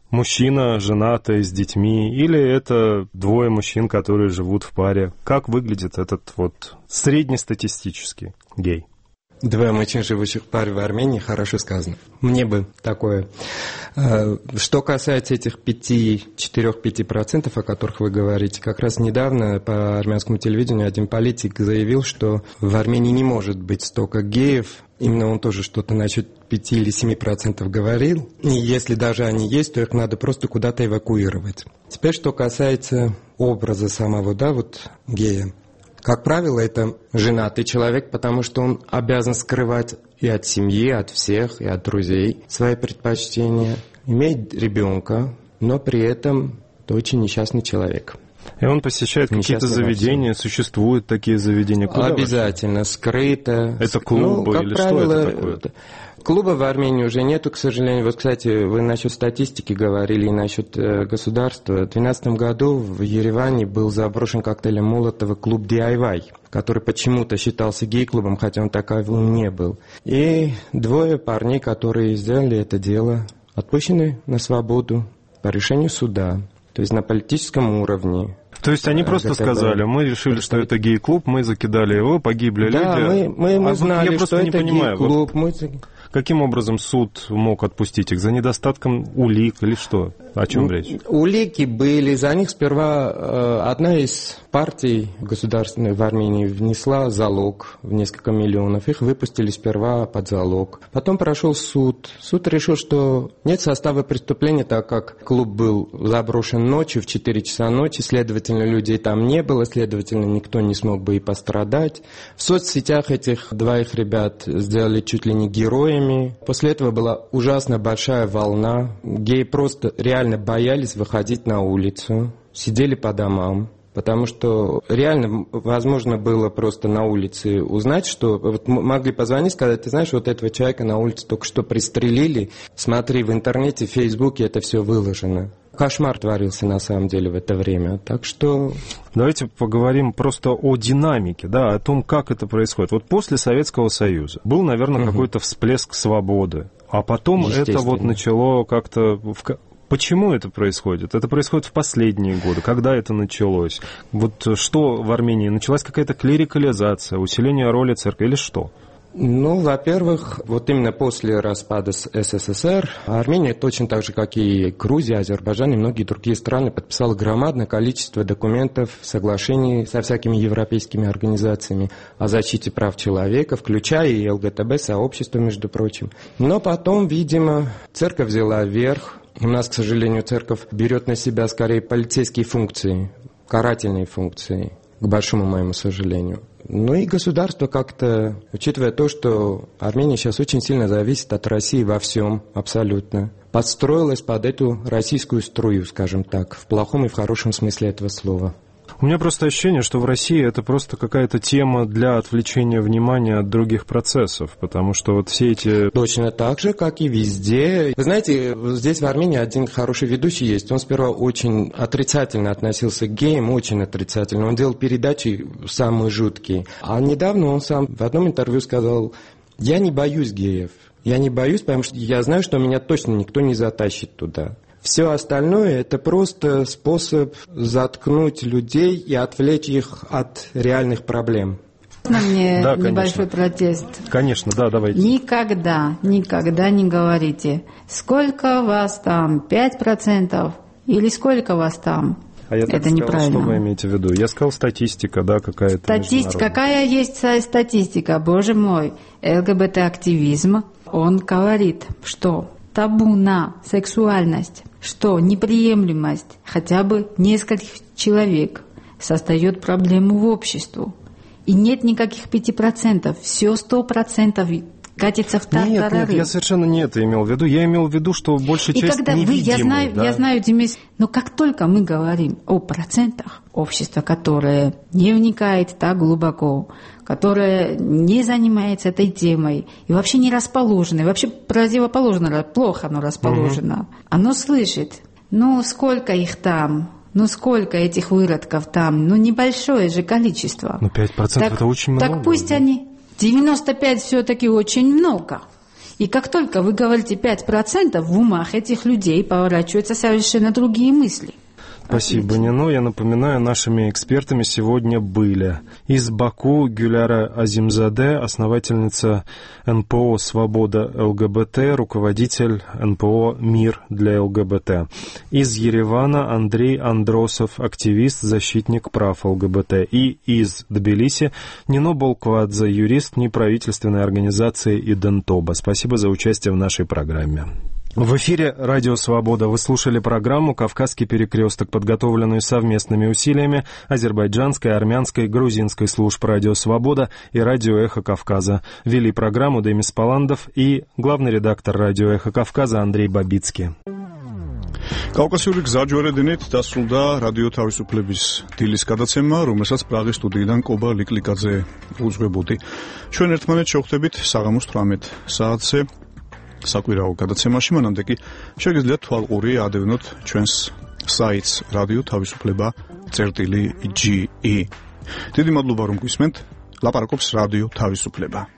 мужчина, женатый, с детьми, или это двое мужчин, которые живут в паре? Как выглядит этот вот среднестатистический гей? Двое мужчин, живущих в паре в Армении, хорошо сказано. Мне бы такое. Что касается этих четырех-пяти процентов, о которых вы говорите, как раз недавно по армянскому телевидению один политик заявил, что в Армении не может быть столько геев. Именно он тоже что-то насчет пяти или семи процентов говорил. И если даже они есть, то их надо просто куда-то эвакуировать. Теперь, что касается образа самого, да, вот гея. Как правило, это женатый человек, потому что он обязан скрывать и от семьи, от всех, и от друзей свои предпочтения. Иметь ребенка, но при этом это очень несчастный человек. И он посещает какие-то заведения, существуют такие заведения? Куда обязательно, вообще? Скрыто. Это клубы, ну, или правило, что это такое? Клуба в Армении уже нету, к сожалению. Вот, кстати, вы насчет статистики говорили и насчет э, государства. В две тысячи двенадцатом году в Ереване был заброшен коктейлем Молотова клуб ди ай вай, который почему-то считался гей-клубом, хотя он таковым не был. И двое парней, которые сделали это дело, отпущены на свободу по решению суда. То есть на политическом уровне. То есть они просто сказали, мы решили, что это гей-клуб, мы закидали его, погибли да, люди. мы, мы, мы а знали, я что не это понимаю, гей-клуб. Вот мы... Каким образом суд мог отпустить их? За недостатком улик или что? О чем речь? Улики были. За них сперва э, одна из партий государственных в Армении внесла залог в несколько миллионов. Их выпустили сперва под залог. Потом прошел суд. Суд решил, что нет состава преступления, так как клуб был заброшен ночью в четыре часа ночи. Следовательно, людей там не было. Следовательно, никто не смог бы и пострадать. В соцсетях этих двоих ребят сделали чуть ли не героями. После этого была ужасно большая волна. Геи просто реально боялись выходить на улицу, сидели по домам, потому что реально возможно было просто на улице узнать, что вот могли позвонить, сказать, ты знаешь, вот этого человека на улице только что пристрелили, смотри, в интернете, в Фейсбуке это все выложено. Кошмар творился на самом деле в это время, так что... Давайте поговорим просто о динамике, да, о том, как это происходит. Вот после Советского Союза был, наверное, угу. какой-то всплеск свободы, а потом это вот начало как-то... Почему это происходит? Это происходит в последние годы. Когда это началось? Вот что в Армении? Началась какая-то клерикализация, усиление роли церкви или что? Ну, во-первых, вот именно после распада СССР Армения, точно так же, как и Грузия, Азербайджан и многие другие страны, подписала громадное количество документов, соглашений со всякими европейскими организациями о защите прав человека, включая и ЛГБТ-сообщество, между прочим. Но потом, видимо, церковь взяла верх. У нас, к сожалению, церковь берет на себя скорее полицейские функции, карательные функции, к большому моему сожалению. Ну и государство как-то, учитывая то, что Армения сейчас очень сильно зависит от России во всем, абсолютно, подстроилась под эту российскую струю, скажем так, в плохом и в хорошем смысле этого слова. У меня просто ощущение, что в России это просто какая-то тема для отвлечения внимания от других процессов, потому что вот все эти... Точно так же, как и везде. Вы знаете, здесь в Армении один хороший ведущий есть. Он сперва очень отрицательно относился к геям, очень отрицательно. Он делал передачи самые жуткие. А недавно он сам в одном интервью сказал, я не боюсь геев. Я не боюсь, потому что я знаю, что меня точно никто не затащит туда. Все остальное – это просто способ заткнуть людей и отвлечь их от реальных проблем. Мне да, небольшой протест. Конечно, да, давайте. Никогда, никогда не говорите, сколько вас там, пять процентов или сколько вас там. А я так это сказал, неправильно. Что вы имеете в виду? Я сказал статистика, да, какая-то. Статистика, какая есть статистика, боже мой. ЛГБТ-активизм, он говорит, что табу на сексуальность, что неприемлемость хотя бы нескольких человек создает проблему в обществе. И нет никаких пяти процентов, все сто процентов катится в тартарары. Нет, нет, я совершенно не это имел в виду. Я имел в виду, что большая и часть когда невидимы. Вы, я знаю, да? я знаю, Денис, но как только мы говорим о процентах, общество, которое не вникает так глубоко, которое не занимается этой темой и вообще не расположено, и вообще противоположно, плохо оно расположено, угу. оно слышит, ну сколько их там, ну сколько этих выродков там, ну небольшое же количество. Ну пять процентов это очень много. Так пусть да? они... девяносто пять все-таки очень много. И как только вы говорите пять процентов, в умах этих людей поворачиваются совершенно другие мысли. Спасибо, Нино. Я напоминаю, нашими экспертами сегодня были из Баку Гюляра Азимзаде, основательница эн пэ о «Свобода ЛГБТ», руководитель эн пэ о «Мир для ЛГБТ». Из Еревана Андрей Андросов, активист, защитник прав ЛГБТ. И из Тбилиси Нино Болквадзе, юрист неправительственной организации «Идентоба». Спасибо за участие в нашей программе. В эфире «Радио Свобода». Вы слушали программу «Кавказский перекресток», подготовленную совместными усилиями азербайджанской, армянской, грузинской служб «Радио Свобода» и «Радио Эхо Кавказа». Вели программу Демис Паландов и главный редактор «Радио Эхо Кавказа» Андрей Бабицкий. კავკასიური გზაჯვარედინით დასრულდა რადიო თავისუფლების დილის გადაცემა, რომელსაც პრაღის სტუდიიდან კობა ლიკლიკაძე უძღვებოდი. ჩვენ ერთმანეთს შევხვდებით საღამოს თვრამეტ საათზე. საკვირაო გადაცემაში, მანამდე კი შეგიძლიათ თვალყური ადევნოთ ჩვენს საიტს რადიო თავისუფლება წერტილი ჯი ი. დიდი მადლობა რომ გვისმენთ. ლაპარაკობს რადიო თავისუფლება.